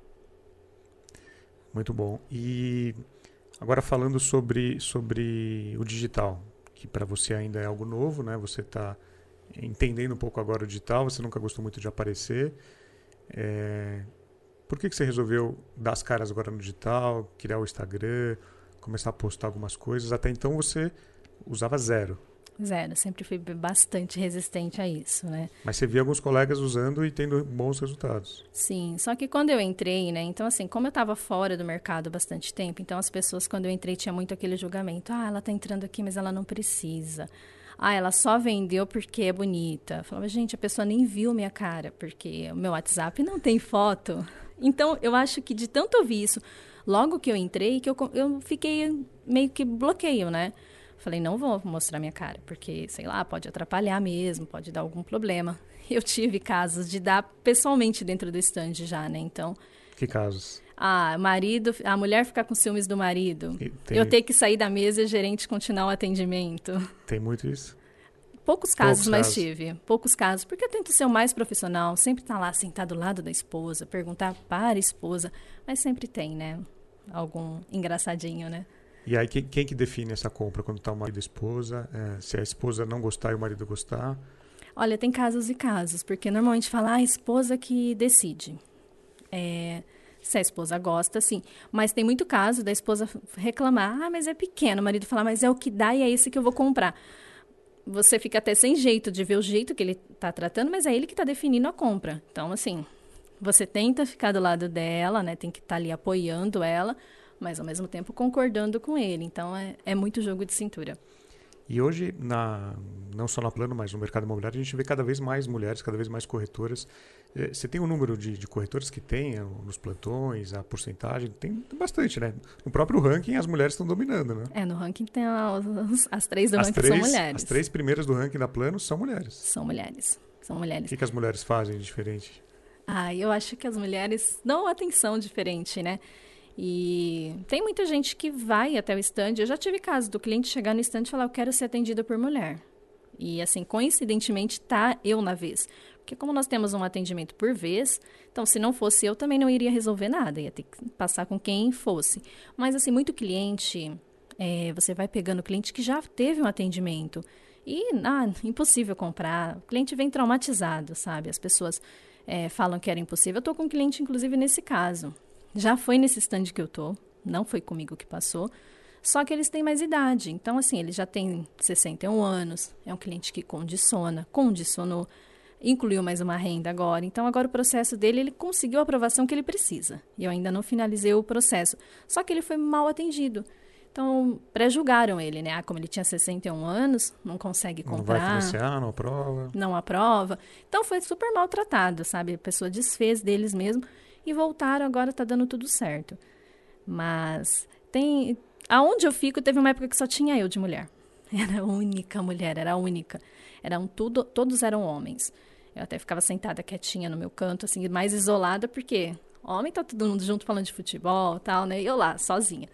Muito bom. E agora falando sobre, sobre o digital, que para você ainda é algo novo, né? Você está entendendo um pouco agora o digital, você nunca gostou muito de aparecer. É... Por que, que você resolveu dar as caras agora no digital, criar o Instagram, começar a postar algumas coisas? Até então você usava zero. Zero, sempre fui bastante resistente a isso, né? Mas você via alguns colegas usando e tendo bons resultados. Sim, só que quando eu entrei, né? Então, assim, como eu estava fora do mercado há bastante tempo, então as pessoas, quando eu entrei, tinha muito aquele julgamento. Ah, ela está entrando aqui, mas ela não precisa. Ah, ela só vendeu porque é bonita. Eu falava, gente, a pessoa nem viu minha cara, porque o meu WhatsApp não tem foto. Então, eu acho que de tanto ouvir isso, logo que eu entrei, que eu, eu fiquei meio que bloqueio, né? Falei, não vou mostrar minha cara, porque, sei lá, pode atrapalhar mesmo, pode dar algum problema. Eu tive casos de dar pessoalmente dentro do stand já, né? Então... Que casos? Ah, marido, a mulher ficar com ciúmes do marido. Tem... Eu ter que sair da mesa e o gerente continuar o atendimento. Tem muito isso? Poucos casos, Poucos mas casos. tive. Poucos casos, porque eu tento ser o mais profissional, sempre estar lá sentado ao lado da esposa, perguntar para a esposa, mas sempre tem, né? Algum engraçadinho, né? E aí, quem, quem que define essa compra quando está o marido e a esposa? É, se a esposa não gostar e o marido gostar? Olha, tem casos e casos, porque normalmente fala ah, a esposa que decide. É, se a esposa gosta, sim. Mas tem muito caso da esposa reclamar, ah, mas é pequeno. O marido fala, mas é o que dá e é esse que eu vou comprar. Você fica até sem jeito de ver o jeito que ele está tratando, mas é ele que está definindo a compra. Então, assim, você tenta ficar do lado dela, né? Tem que estar ali apoiando ela, mas ao mesmo tempo concordando com ele. Então, é, é muito jogo de cintura. E hoje, na, não só na Plano, mas no mercado imobiliário, a gente vê cada vez mais mulheres, cada vez mais corretoras. Você tem o número de, de corretoras que tem nos plantões, a porcentagem? Tem bastante, né? No próprio ranking, as mulheres estão dominando, né? É, no ranking tem as, as três do as ranking três, são mulheres. As três primeiras do ranking da Plano são mulheres. São mulheres, são mulheres. O que, que as mulheres fazem de diferente? Ah, eu acho que as mulheres dão atenção diferente, né? E tem muita gente que vai até o stand. Eu já tive caso do cliente chegar no stand e falar, eu quero ser atendida por mulher. E, assim, coincidentemente, tá eu na vez. Porque como nós temos um atendimento por vez, então, se não fosse eu, também não iria resolver nada. Ia ter que passar com quem fosse. Mas, assim, muito cliente, é, você vai pegando cliente que já teve um atendimento. E, ah, impossível comprar. O cliente vem traumatizado, sabe? As pessoas é, falam que era impossível. Eu tô com um cliente, inclusive, nesse caso. Já foi nesse stand que eu tô, não foi comigo que passou, só que eles têm mais idade. Então, assim, ele já tem sessenta e um anos, é um cliente que condiciona, condicionou, incluiu mais uma renda agora. Então, agora o processo dele, ele conseguiu a aprovação que ele precisa. E eu ainda não finalizei o processo, só que ele foi mal atendido. Então, pré-julgaram ele, né? Ah, como ele tinha sessenta e um anos, não consegue comprar. Não vai financiar, não aprova. Não aprova. Então, foi super maltratado, sabe? A pessoa desfez deles mesmo. E voltaram, agora está dando tudo certo. Mas tem, Aonde eu fico, teve uma época que só tinha eu de mulher. Era a única mulher, era a única. Eram tudo, todos eram homens. Eu até ficava sentada quietinha no meu canto, assim, mais isolada, porque homem tá todo mundo junto falando de futebol e tal, né? E eu lá, sozinha.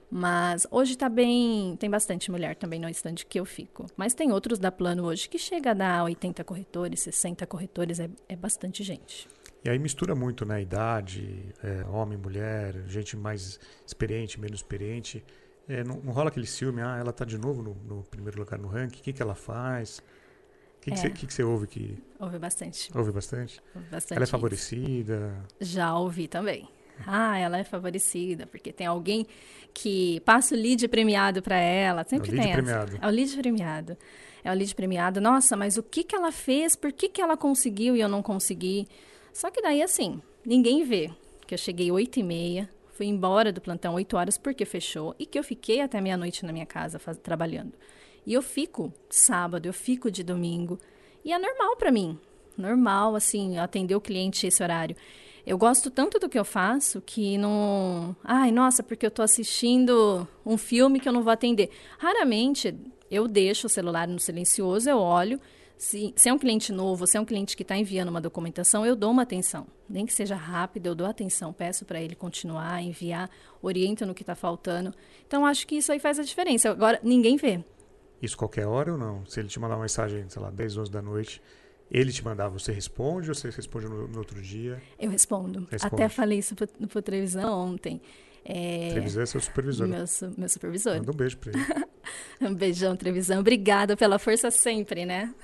Mas hoje tá bem, tem bastante mulher também no estande que eu fico. Mas tem outros da Plano hoje que chega a dar oitenta corretores, sessenta corretores, é, é bastante gente. E aí mistura muito, né? Idade, é, homem, mulher, gente mais experiente, menos experiente. É, não, não rola aquele ciúme, ah, ela tá de novo no, no primeiro lugar no ranking, o que, que ela faz? O que, que, é. que, que você ouve que... Ouve bastante. Ouve bastante? Ouve bastante. Ela é favorecida? Já ouvi também. Ah, ela é favorecida, porque tem alguém que passa o lead premiado para ela. Sempre é o lead tem premiado. essa. É o lead premiado. É o lead premiado. Nossa, mas o que, que ela fez? Por que, que ela conseguiu e eu não consegui? Só que daí, assim, ninguém vê que eu cheguei oito e meia, fui embora do plantão oito horas porque fechou e que eu fiquei até meia-noite na minha casa faz, trabalhando. E eu fico sábado, eu fico de domingo. E é normal para mim. Normal, assim, atender o cliente esse horário. Eu gosto tanto do que eu faço que não... Ai, nossa, porque eu estou assistindo um filme que eu não vou atender. Raramente eu deixo o celular no silencioso, eu olho. Se, se é um cliente novo, se é um cliente que está enviando uma documentação, eu dou uma atenção. Nem que seja rápido, eu dou atenção. Peço para ele continuar, enviar, oriento no que está faltando. Então, acho que isso aí faz a diferença. Agora, ninguém vê. Isso qualquer hora ou não? Se ele te mandar uma mensagem, sei lá, dez, onze da noite... Ele te mandar, você responde ou você responde no, no outro dia? Eu respondo. Responde. Até falei isso para o televisão ontem. É... Televisão é seu supervisor. Meu, meu supervisor. Manda um beijo para ele. Um beijão, televisão. Obrigada pela força sempre, né?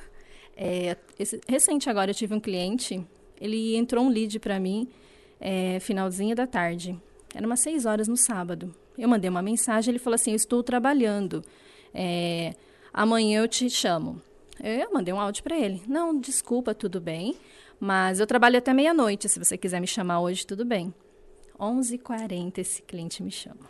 É, esse, recente agora eu tive um cliente, ele entrou um lead para mim, é, finalzinho da tarde. Era umas seis horas no sábado. Eu mandei uma mensagem, ele falou assim, eu estou trabalhando. É, amanhã eu te chamo. Eu mandei um áudio para ele. Não, desculpa, tudo bem, mas eu trabalho até meia-noite. Se você quiser me chamar hoje, tudo bem. onze e quarenta esse cliente me chama.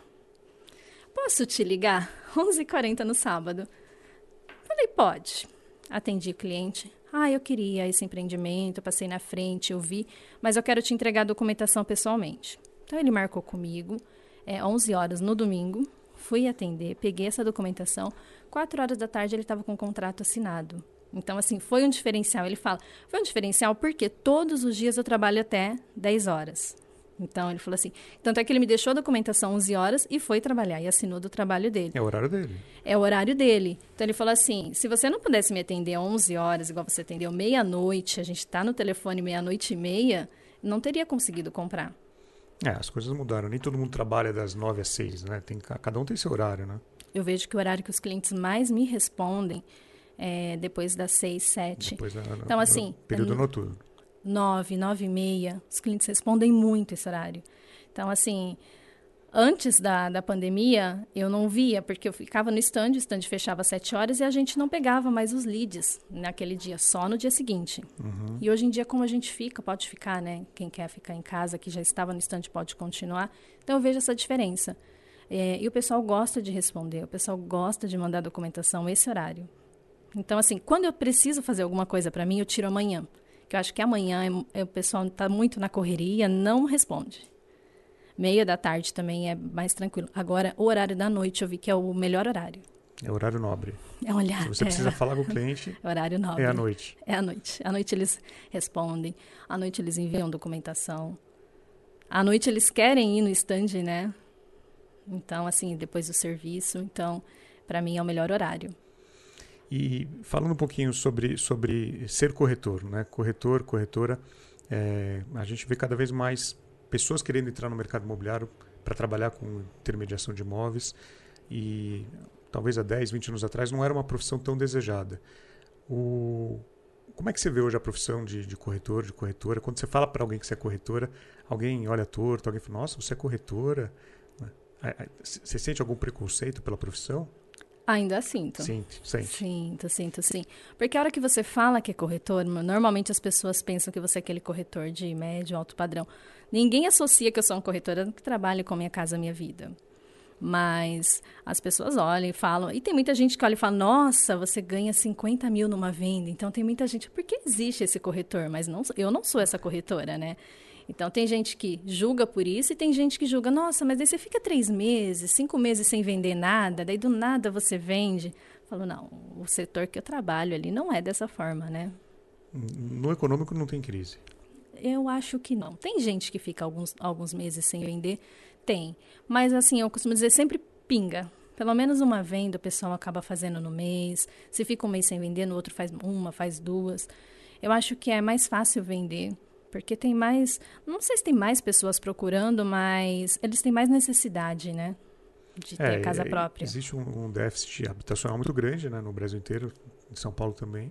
Posso te ligar? onze e quarenta no sábado. Falei, pode. Atendi o cliente. Ah, eu queria esse empreendimento, passei na frente, eu vi, mas eu quero te entregar a documentação pessoalmente. Então, ele marcou comigo, é, onze horas no domingo. Fui atender, peguei essa documentação. Quatro horas da tarde ele estava com o contrato assinado. Então, assim, foi um diferencial. Ele fala, foi um diferencial porque todos os dias eu trabalho até dez horas. Então, ele falou assim, tanto é que ele me deixou a documentação onze horas e foi trabalhar e assinou do trabalho dele. É o horário dele. É o horário dele. Então, ele falou assim, se você não pudesse me atender onze horas, igual você atendeu meia-noite, a gente está no telefone meia-noite e meia, não teria conseguido comprar. É, as coisas mudaram. Nem todo mundo trabalha das nove às seis, né? Tem, cada um tem seu horário, né? Eu vejo que o horário que os clientes mais me respondem é depois das seis, sete. Depois da, então, no, assim... período é noturno. Nove, nove e meia. Os clientes respondem muito esse horário. Então, assim... Antes da, da pandemia, eu não via, porque eu ficava no stand, o stand fechava às sete horas e a gente não pegava mais os leads naquele dia, só no dia seguinte. Uhum. E hoje em dia, como a gente fica, pode ficar, né? Quem quer ficar em casa, que já estava no stand, pode continuar. Então, eu vejo essa diferença. É, e o pessoal gosta de responder, o pessoal gosta de mandar documentação esse horário. Então, assim, quando eu preciso fazer alguma coisa para mim, eu tiro amanhã. Que eu acho que amanhã é, é, o pessoal está muito na correria, não responde. Meia da tarde também é mais tranquilo. Agora, o horário da noite eu vi que é o melhor horário. É horário nobre. É olhar. Se você é, precisa falar com o cliente, é horário nobre. É à noite. É à noite. À noite eles respondem. À noite eles enviam documentação. À noite eles querem ir no stand, né? Então, assim, depois do serviço. Então, para mim é o melhor horário. E falando um pouquinho sobre, sobre ser corretor, né? Corretor, corretora, é, a gente vê cada vez mais pessoas querendo entrar no mercado imobiliário para trabalhar com intermediação de imóveis e talvez há dez, vinte anos atrás não era uma profissão tão desejada. O, como é que você vê hoje a profissão de, de corretor, de corretora? Quando você fala para alguém que você é corretora, alguém olha torto, alguém fala, nossa, você é corretora? Você sente algum preconceito pela profissão? Ainda sinto. Sinto, sente. Sinto, sinto, sim. Porque a hora que você fala que é corretor, normalmente as pessoas pensam que você é aquele corretor de médio, alto padrão. Ninguém associa que eu sou uma corretora que trabalha com a Minha Casa Minha Vida. Mas as pessoas olham e falam... E tem muita gente que olha e fala, nossa, você ganha cinquenta mil numa venda. Então, tem muita gente... Por que existe esse corretor? Mas não, eu não sou essa corretora, né? Então, tem gente que julga por isso e tem gente que julga, nossa, mas aí você fica três meses, cinco meses sem vender nada, daí do nada você vende. Falo, não, o setor que eu trabalho ali não é dessa forma, né? No econômico não tem crise. Eu acho que não. Tem gente que fica alguns, alguns meses sem vender? Tem. Mas, assim, eu costumo dizer, sempre pinga. Pelo menos uma venda o pessoal acaba fazendo no mês. Se fica um mês sem vender, no outro faz uma, faz duas. Eu acho que é mais fácil vender, porque tem mais... Não sei se tem mais pessoas procurando, mas eles têm mais necessidade, né? De ter é, casa própria. Existe um, um déficit habitacional muito grande, né, no Brasil inteiro, em São Paulo também.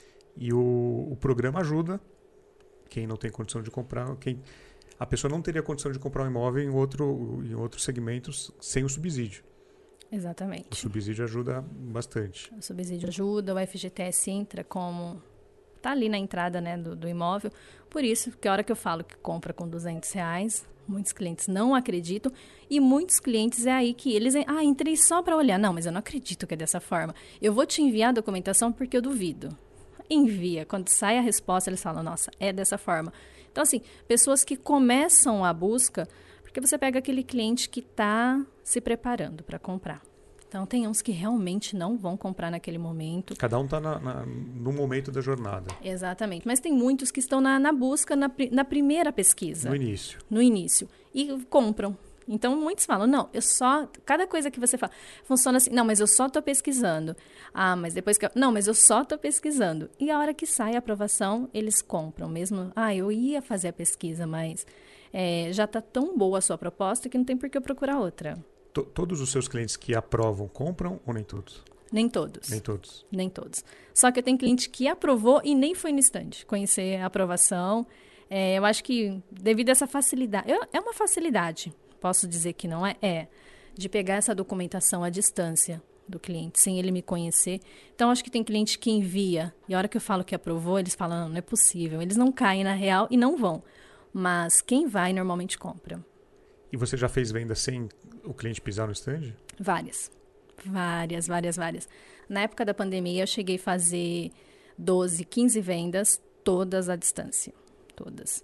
E o, o programa ajuda quem não tem condição de comprar, quem, a pessoa não teria condição de comprar um imóvel em, outro, em outros segmentos sem o subsídio. Exatamente. O subsídio ajuda bastante. O subsídio ajuda, o F G T S entra como... Está ali na entrada, né, do, do imóvel. Por isso, que a hora que eu falo que compra com duzentos reais, muitos clientes não acreditam. E muitos clientes é aí que eles... Ah, entrei só para olhar. Não, mas eu não acredito que é dessa forma. Eu vou te enviar a documentação porque eu duvido. Envia. Quando sai a resposta, eles falam, nossa, é dessa forma. Então, assim, pessoas que começam a busca, porque você pega aquele cliente que está se preparando para comprar. Então, tem uns que realmente não vão comprar naquele momento. Cada um está no momento da jornada. Exatamente. Mas tem muitos que estão na, na busca, na, na primeira pesquisa. No início. No início. E compram. Então, muitos falam, não, eu só... Cada coisa que você fala, funciona assim, não, mas eu só estou pesquisando. Ah, mas depois que... Eu, não, mas eu só estou pesquisando. E a hora que sai a aprovação, eles compram mesmo. Ah, eu ia fazer a pesquisa, mas é, já está tão boa a sua proposta que não tem por que eu procurar outra. T- todos os seus clientes que aprovam, compram ou nem todos? Nem todos. Nem todos. Nem todos. Só que eu tenho cliente que aprovou e nem foi no stand conhecer a aprovação. É, eu acho que devido a essa facilidade... Eu, é uma facilidade... Posso dizer que não é? É. De pegar essa documentação à distância do cliente, sem ele me conhecer. Então, acho que tem cliente que envia. E a hora que eu falo que aprovou, eles falam, não, não é possível. Eles não caem na real e não vão. Mas quem vai, normalmente compra. E você já fez venda sem o cliente pisar no stand? Várias. Várias, várias, várias. Na época da pandemia, eu cheguei a fazer doze, quinze vendas, todas à distância. Todas.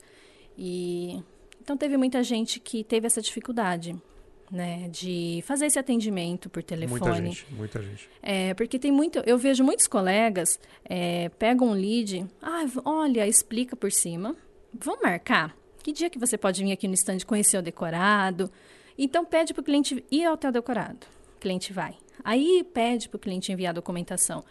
E... Então, teve muita gente que teve essa dificuldade, né, de fazer esse atendimento por telefone. Muita gente, muita gente. É, porque tem muito... Eu vejo muitos colegas é, pegam um lead, ah, olha, explica por cima, vamos marcar? Que dia que você pode vir aqui no stand conhecer o decorado? Então, pede para o cliente ir ao teu decorado. O cliente vai. Aí, pede para o cliente enviar a documentação.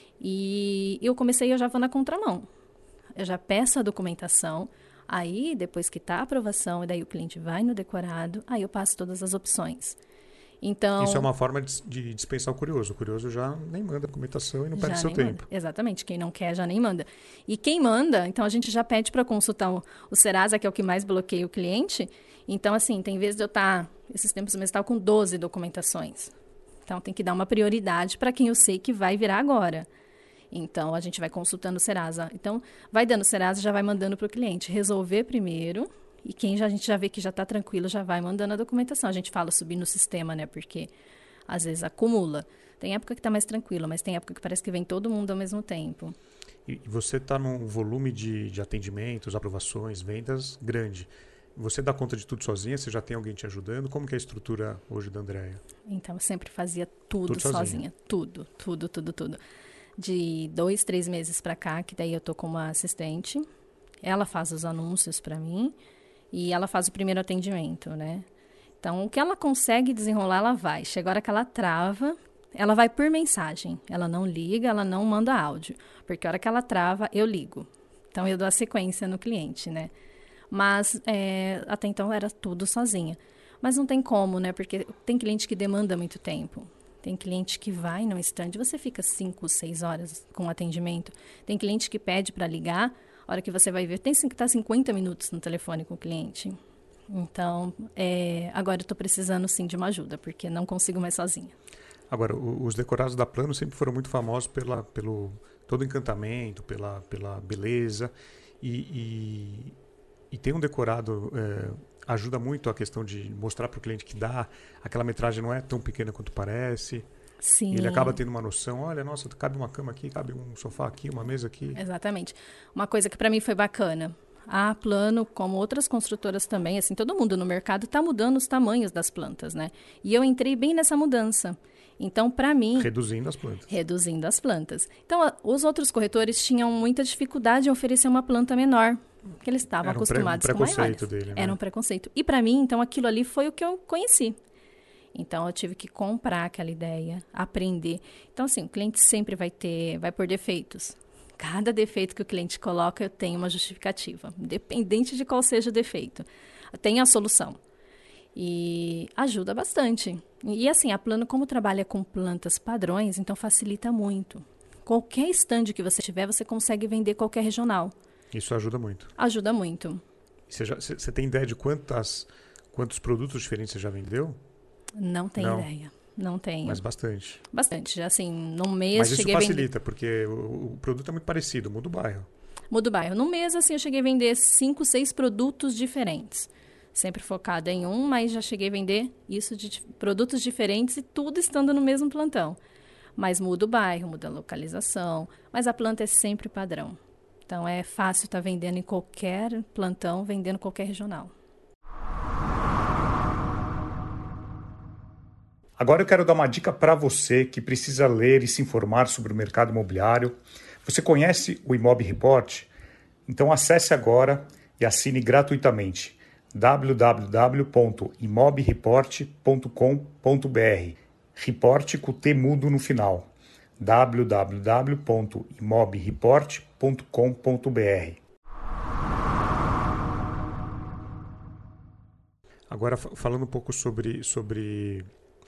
E eu comecei, eu já vou na contramão. Eu já peço a documentação. Aí, depois que está a aprovação, e daí o cliente vai no decorado, aí eu passo todas as opções. Então, isso é uma forma de, de dispensar o curioso. O curioso já nem manda documentação e não perde seu tempo. Manda. Exatamente. Quem não quer já nem manda. E quem manda, então a gente já pede para consultar o, o Serasa, que é o que mais bloqueia o cliente. Então, assim, tem vezes de eu estar, esses tempos mesmo, estar com doze documentações. Então, tem que dar uma prioridade para quem eu sei que vai virar agora. Então, a gente vai consultando o Serasa. Então, vai dando o Serasa, já vai mandando para o cliente resolver primeiro. E quem já, a gente já vê que já está tranquilo, já vai mandando a documentação. A gente fala subir no sistema, né? Porque, às vezes, acumula. Tem época que está mais tranquilo, mas tem época que parece que vem todo mundo ao mesmo tempo. E você está num volume de, de atendimentos, aprovações, vendas grande. Você dá conta de tudo sozinha? Você já tem alguém te ajudando? Como que é a estrutura hoje da Andréia? Então, eu sempre fazia tudo, tudo sozinha. sozinha. Tudo, tudo, tudo, tudo. De dois, três meses para cá, que daí eu tô com uma assistente. Ela faz os anúncios para mim e ela faz o primeiro atendimento, né? Então, o que ela consegue desenrolar, ela vai. Chega a hora que ela trava, ela vai por mensagem. Ela não liga, ela não manda áudio. Porque a hora que ela trava, eu ligo. Então, eu dou a sequência no cliente, né? Mas, é, até então, era tudo sozinha. Mas não tem como, né? Porque tem cliente que demanda muito tempo. Tem cliente que vai no stand, você fica cinco, seis horas com atendimento. Tem cliente que pede para ligar, a hora que você vai ver, tem que estar cinquenta minutos no telefone com o cliente. Então, é, agora eu estou precisando sim de uma ajuda, porque não consigo mais sozinha. Agora, o, os decorados da Plano sempre foram muito famosos pela, pelo todo o encantamento, pela, pela beleza. E, e, e tem um decorado... É, ajuda muito a questão de mostrar para o cliente que dá, aquela metragem não é tão pequena quanto parece. Sim. Ele acaba tendo uma noção, olha, nossa, cabe uma cama aqui, cabe um sofá aqui, uma mesa aqui. Exatamente. Uma coisa que para mim foi bacana, A Plano, como outras construtoras também, assim, todo mundo no mercado está mudando os tamanhos das plantas, né? E eu entrei bem nessa mudança. Então, para mim... Reduzindo as plantas. Reduzindo as plantas. Então, a, os outros corretores tinham muita dificuldade em oferecer uma planta menor, porque eles estavam Era um acostumados pre, um com maiores. preconceito dele, né? Era um preconceito. E para mim, então, aquilo ali foi o que eu conheci. Então, eu tive que comprar aquela ideia, aprender. Então, assim, o cliente sempre vai ter, vai por defeitos. Cada defeito que o cliente coloca, eu tenho uma justificativa, independente de qual seja o defeito. Tem a solução. E ajuda bastante. E assim, a Plano, como trabalha com plantas padrões, então facilita muito. Qualquer stand que você tiver, você consegue vender qualquer regional. Isso ajuda muito. Ajuda muito. Você, já, você tem ideia de quantas, quantos produtos diferentes você já vendeu? Não tenho Não. ideia. Não tenho. Mas bastante. Bastante. Já assim, num mês Mas isso cheguei a vender... facilita, porque o, o produto é muito parecido, muda o bairro. Muda o bairro. Num mês, assim, eu cheguei a vender cinco, seis produtos diferentes. Sempre focada em um, mas já cheguei a vender isso de produtos diferentes e tudo estando no mesmo plantão. Mas muda o bairro, muda a localização, mas a planta é sempre padrão. Então, é fácil estar vendendo em qualquer plantão, vendendo qualquer regional. Agora eu quero dar uma dica para você que precisa ler e se informar sobre o mercado imobiliário. Você conhece o Imob Report? Então acesse agora e assine gratuitamente w w w ponto imob report ponto com ponto b r. Report com T mudo no final. w w w ponto imob report ponto com ponto b r. Agora falando um pouco sobre... sobre...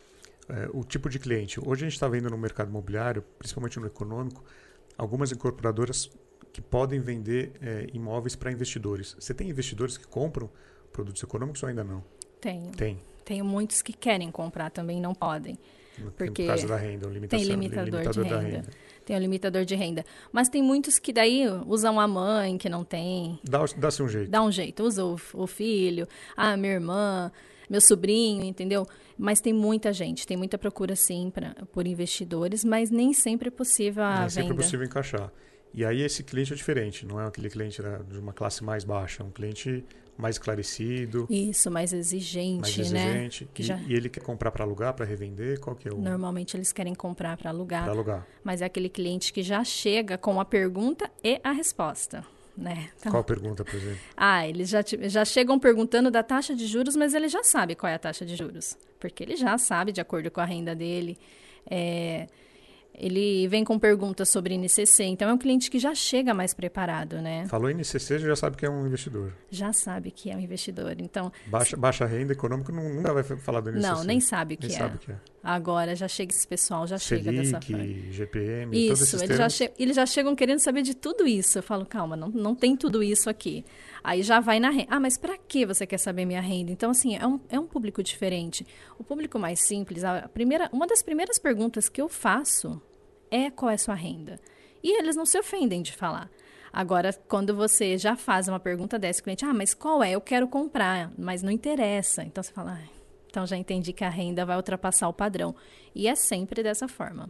É, o tipo de cliente. Hoje a gente está vendo no mercado imobiliário, principalmente no econômico, algumas incorporadoras que podem vender é, imóveis para investidores. Você tem investidores que compram produtos econômicos ou ainda não? Tenho. Tem. Tenho muitos que querem comprar, também não podem. Porque por causa da renda, limitação, tem limitador, limitador de da renda. renda. Tem o limitador de renda. Mas tem muitos que daí usam a mãe, que não tem. Dá, dá-se um jeito. Dá um jeito. Usa o, o filho, a minha irmã, meu sobrinho, entendeu? Mas tem muita gente, tem muita procura, sim, pra, por investidores, mas nem sempre é possível a nem venda. sempre é possível encaixar. E aí esse cliente é diferente, não é aquele cliente de uma classe mais baixa, é um cliente mais esclarecido. Isso, mais exigente, mais exigente. né? E, já... e ele quer comprar para alugar, para revender? Qual que é o... Normalmente eles querem comprar para alugar, Para alugar. Mas é aquele cliente que já chega com a pergunta e a resposta. Né? Então, qual pergunta, por exemplo? Ah, eles já, já chegam perguntando da taxa de juros, mas ele já sabe qual é a taxa de juros. Porque ele já sabe, de acordo com a renda dele. É, ele vem com perguntas sobre N C C, então é um cliente que já chega mais preparado, né? Falou N C C, já sabe que é um investidor. Já sabe que é um investidor, então... Baixa, baixa renda econômica nunca vai falar do N C C. Não, nem sabe o que, nem é. sabe o que é. Agora já chega esse pessoal, já Selic, chega dessa forma. G P M, isso, todos esses eles já, termos. che eles já chegam querendo saber de tudo isso. Eu falo, calma, não, não tem tudo isso aqui. Aí já vai na renda. Ah, mas para que você quer saber minha renda? Então, assim, é um, é um público diferente. O público mais simples, a primeira, uma das primeiras perguntas que eu faço é qual é a sua renda. E eles não se ofendem de falar. Agora, quando você já faz uma pergunta dessa, o cliente, ah, mas qual é? Eu quero comprar, mas não interessa. Então, você fala, ah, então já entendi que a renda vai ultrapassar o padrão. E é sempre dessa forma.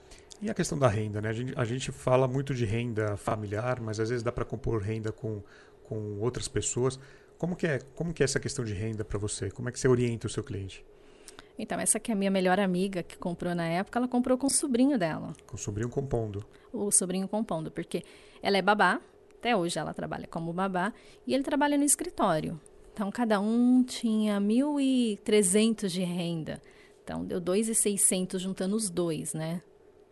E a questão da renda, né? A gente, a gente fala muito de renda familiar, mas às vezes dá para compor renda com, com outras pessoas. Como que é, como que é essa questão de renda para você? Como é que você orienta o seu cliente? Então, essa que é a minha melhor amiga que comprou na época, ela comprou com o sobrinho dela. Com o sobrinho compondo. O sobrinho compondo, porque ela é babá, até hoje ela trabalha como babá, e ele trabalha no escritório. Então, cada um tinha mil e trezentos de renda. Então, deu dois mil e seiscentos juntando os dois, né?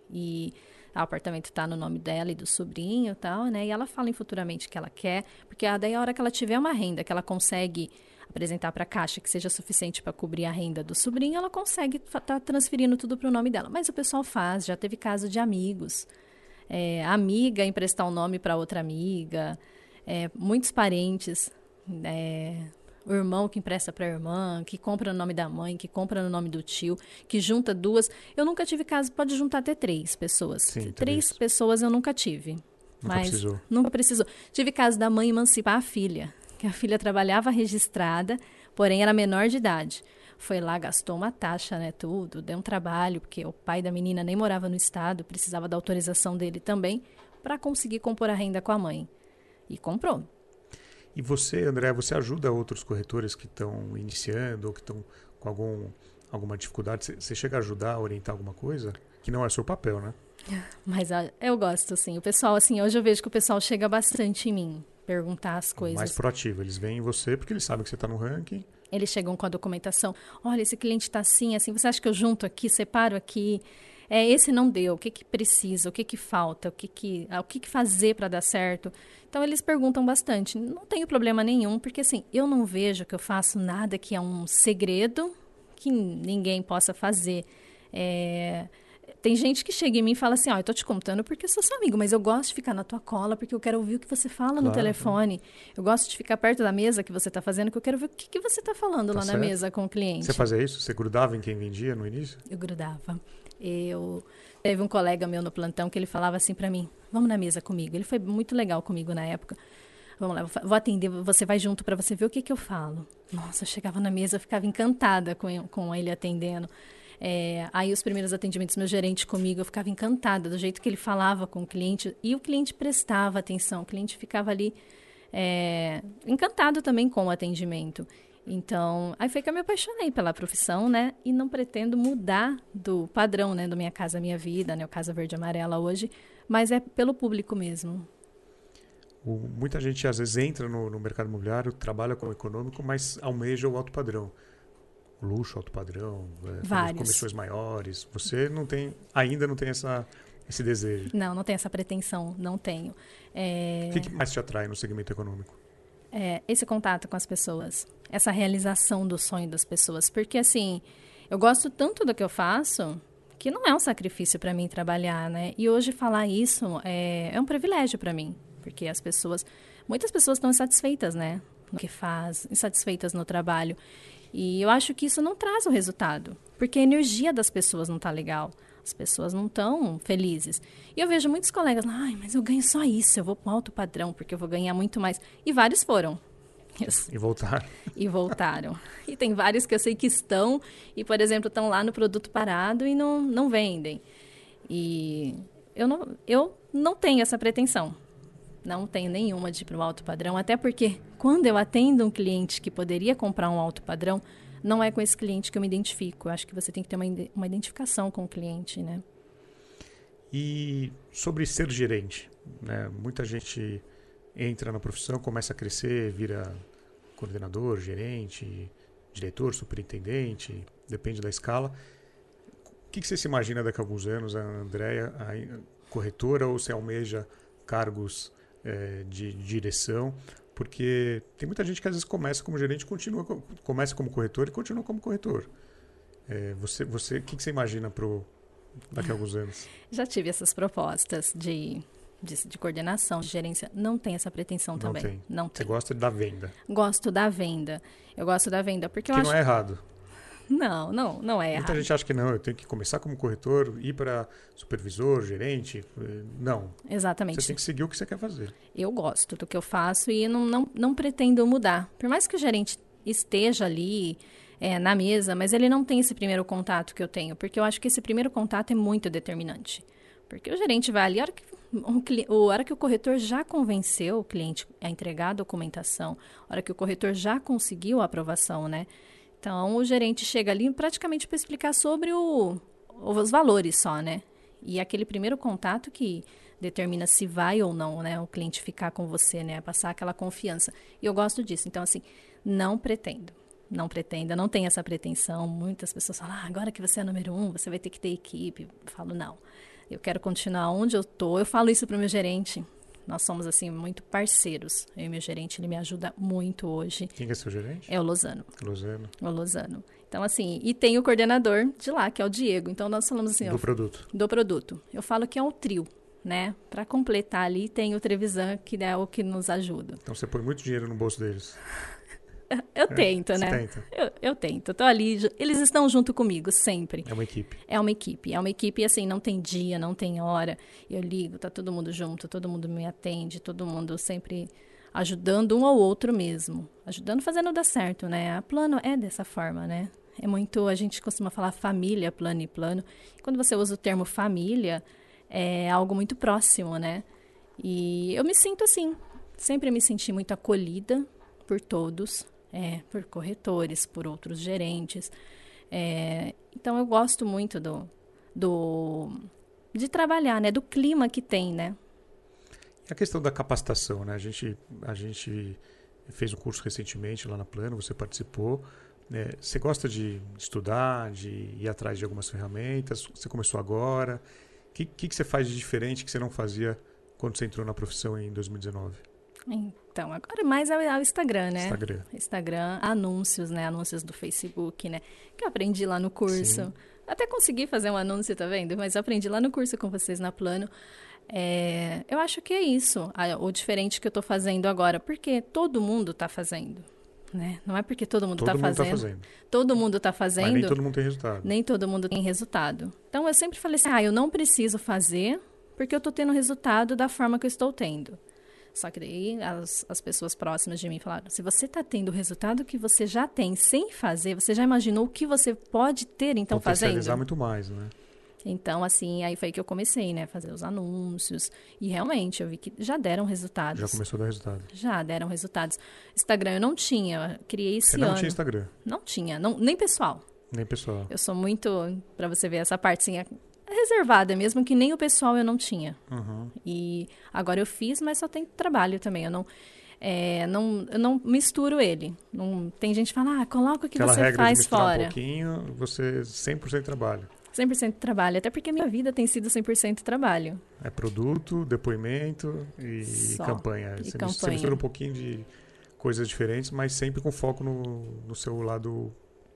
E o apartamento está no nome dela e do sobrinho e tal, né? E ela fala em futuramente que ela quer, porque daí a hora que ela tiver uma renda que ela consegue apresentar para a Caixa que seja suficiente para cobrir a renda do sobrinho, ela consegue estar tá transferindo tudo para o nome dela. Mas o pessoal faz, já teve caso de amigos. É, amiga emprestar um nome para outra amiga, é, muitos parentes, é, o irmão que empresta para a irmã, que compra no nome da mãe, que compra no nome do tio, que junta duas. Eu nunca tive caso, pode juntar até três pessoas. Sim, três três pessoas eu nunca tive. Nunca mas precisou. Nunca precisou. Tive caso da mãe emancipar a filha, que a filha trabalhava registrada, porém era menor de idade. Foi lá, gastou uma taxa, né, tudo, deu um trabalho, porque o pai da menina nem morava no estado, precisava da autorização dele também, para conseguir compor a renda com a mãe. E comprou. E você, André, você ajuda outros corretores que estão iniciando ou que estão com algum, alguma dificuldade? Você, você chega a ajudar, a orientar alguma coisa? Que não é seu papel, né? Mas ah, eu gosto, assim. O pessoal, assim, hoje eu vejo que o pessoal chega bastante em mim, perguntar as coisas. Mais proativo. Eles veem em você porque eles sabem que você está no ranking. Eles chegam com a documentação. Olha, esse cliente está assim, assim. Você acha que eu junto aqui, separo aqui? É, esse não deu. O que que precisa? O que que falta? O que que, ah, o que, que fazer para dar certo? Então, eles perguntam bastante. Não tenho problema nenhum, porque, assim, eu não vejo que eu faço nada que é um segredo que ninguém possa fazer. É... Tem gente que chega em mim e fala assim, ó, oh, eu tô te contando porque eu sou seu amigo, mas eu gosto de ficar na tua cola porque eu quero ouvir o que você fala claro, no telefone. Eu gosto de ficar perto da mesa que você tá fazendo, porque eu quero ver o que, que você tá falando tá lá certo. Na mesa com o cliente. Você fazia isso? Você grudava em quem vendia no início? Eu grudava. Eu... Teve um colega meu no plantão que ele falava assim pra mim, vamos na mesa comigo. Ele foi muito legal comigo na época. Vamos lá, vou atender, você vai junto pra você ver o que que eu falo. Nossa, eu chegava na mesa, eu ficava encantada com, com ele atendendo. É, aí os primeiros atendimentos, meu gerente comigo, eu ficava encantada do jeito que ele falava com o cliente e o cliente prestava atenção, o cliente ficava ali é, encantado também com o atendimento. Então, aí foi que eu me apaixonei pela profissão, né? E não pretendo mudar do padrão, né? Do Minha Casa Minha Vida, né? O Casa Verde e Amarela hoje, mas é pelo público mesmo. O, muita gente às vezes entra no, no mercado imobiliário, trabalha com o econômico, mas almeja o alto padrão. Luxo, alto padrão, é, comissões maiores. Você não tem, ainda não tem essa, esse desejo? Não, não tenho essa pretensão, não tenho. É... O que, que mais te atrai no segmento econômico? É, esse contato com as pessoas, essa realização do sonho das pessoas. Porque, assim, eu gosto tanto do que eu faço que não é um sacrifício para mim trabalhar, né? E hoje falar isso é, é um privilégio para mim, porque as pessoas, muitas pessoas estão insatisfeitas, né? No que faz, insatisfeitas no trabalho. E eu acho que isso não traz o resultado, porque a energia das pessoas não está legal. As pessoas não estão felizes. E eu vejo muitos colegas, ai, mas eu ganho só isso, eu vou para o alto padrão, porque eu vou ganhar muito mais. E vários foram. E voltaram. E voltaram. E tem vários que eu sei que estão, e, por exemplo, estão lá no produto parado e não, não vendem. E eu não, eu não tenho essa pretensão. Não tenho nenhuma de ir para o alto padrão, até porque quando eu atendo um cliente que poderia comprar um alto padrão, não é com esse cliente que eu me identifico. Eu acho que você tem que ter uma, uma identificação com o cliente, né? E sobre ser gerente, né? Muita gente entra na profissão, começa a crescer, vira coordenador, gerente, diretor, superintendente, depende da escala. O que, que você se imagina daqui a alguns anos, a Andréia, a corretora, ou se almeja cargos É, de direção, porque tem muita gente que às vezes começa como gerente, continua começa como corretor e continua como corretor. É, você, você, o que, que você imagina pro daqui a alguns anos? Já tive essas propostas de, de, de coordenação, de gerência. Não tem essa pretensão não também. Tem. Não Você tem. gosta da venda? Gosto da venda. Eu gosto da venda porque que eu acho não é errado. Não, não, não é errado. Muita gente acha que não, eu tenho que começar como corretor, ir para supervisor, gerente. Não. Exatamente. Você tem que seguir o que você quer fazer. Eu gosto do que eu faço e não, não, não pretendo mudar. Por mais que o gerente esteja ali é, na mesa, mas ele não tem esse primeiro contato que eu tenho, porque eu acho que esse primeiro contato é muito determinante. Porque o gerente vai ali, a hora que o, a hora que o corretor já convenceu o cliente a entregar a documentação, a hora que o corretor já conseguiu a aprovação, né? Então, o gerente chega ali praticamente para explicar sobre o, os valores só, né? E aquele primeiro contato que determina se vai ou não, né? O cliente ficar com você, né? Passar aquela confiança. E eu gosto disso. Então, assim, não pretendo. Não pretendo, não tenho essa pretensão. Muitas pessoas falam, ah, agora que você é número um, você vai ter que ter equipe. Eu falo, não. Eu quero continuar onde eu tô. Eu falo isso para o meu gerente. Nós somos, assim, muito parceiros. Eu e meu gerente, ele me ajuda muito hoje. Quem é seu gerente? É o Lozano. Lozano. O Lozano. Então, assim, e tem o coordenador de lá, que é o Diego. Então, nós falamos assim... Do ó, produto. Do produto. Eu falo que é um trio, né? Para completar ali, tem o Trevisan, que é o que nos ajuda. Então, você põe muito dinheiro no bolso deles. Eu tento, é, né? Você tenta. Eu, eu tento. Tô ali, eles estão junto comigo sempre. É uma equipe. É uma equipe. É uma equipe, assim, não tem dia, não tem hora. Eu ligo, tá todo mundo junto, todo mundo me atende, todo mundo sempre ajudando um ao outro mesmo. Ajudando, fazendo dar certo, né? A Plano é dessa forma, né? É muito, a gente costuma falar família, plano e plano. E quando você usa o termo família, é algo muito próximo, né? E eu me sinto assim. Sempre me senti muito acolhida por todos, é, por corretores, por outros gerentes. É, então, eu gosto muito do, do, de trabalhar, né? Do clima que tem, né? E a questão da capacitação, né? A gente, a gente fez um curso recentemente lá na Plano, você participou. É, você gosta de estudar, de ir atrás de algumas ferramentas? Você começou agora. O que, que, que você faz de diferente que você não fazia quando você entrou na profissão em dois mil e dezenove? Então, agora mais é o Instagram, né? Instagram. Instagram, anúncios, né? Anúncios do Facebook, né? Que eu aprendi lá no curso. Sim. Até consegui fazer um anúncio, tá vendo? Mas eu aprendi lá no curso com vocês na Plano. É, eu acho que é isso, o diferente que eu tô fazendo agora. Porque todo mundo tá fazendo, né? Não é porque todo mundo, todo tá, mundo fazendo, tá fazendo. Todo mundo tá fazendo. Mas nem todo mundo tem resultado. Nem todo mundo tem resultado. Então, eu sempre falei assim, ah, eu não preciso fazer porque eu tô tendo resultado da forma que eu estou tendo. Só que daí as, as pessoas próximas de mim falaram, se você está tendo o resultado que você já tem sem fazer, você já imaginou o que você pode ter, então, fazendo? Potencializar muito mais, né? Então, assim, aí foi que eu comecei, né? Fazer os anúncios. E realmente, eu vi que já deram resultados. Já começou a dar resultado. Já deram resultados. Instagram eu não tinha, eu criei esse você ano. Você não tinha Instagram? Não tinha, não, nem pessoal. Nem pessoal. Eu sou muito, para você ver essa parte, assim, reservada mesmo, que nem o pessoal eu não tinha. Uhum. E agora eu fiz, mas só tem trabalho também. Eu não, é, não, eu não misturo ele. Não, tem gente que fala, ah, coloca o que Aquela você regra faz de misturar fora. um pouquinho, você cem por cento trabalho. cem por cento trabalho, até porque a minha vida tem sido cem por cento trabalho. É produto, depoimento e Só. campanha. E você, campanha. Você mistura um pouquinho de coisas diferentes, mas sempre com foco no, no seu lado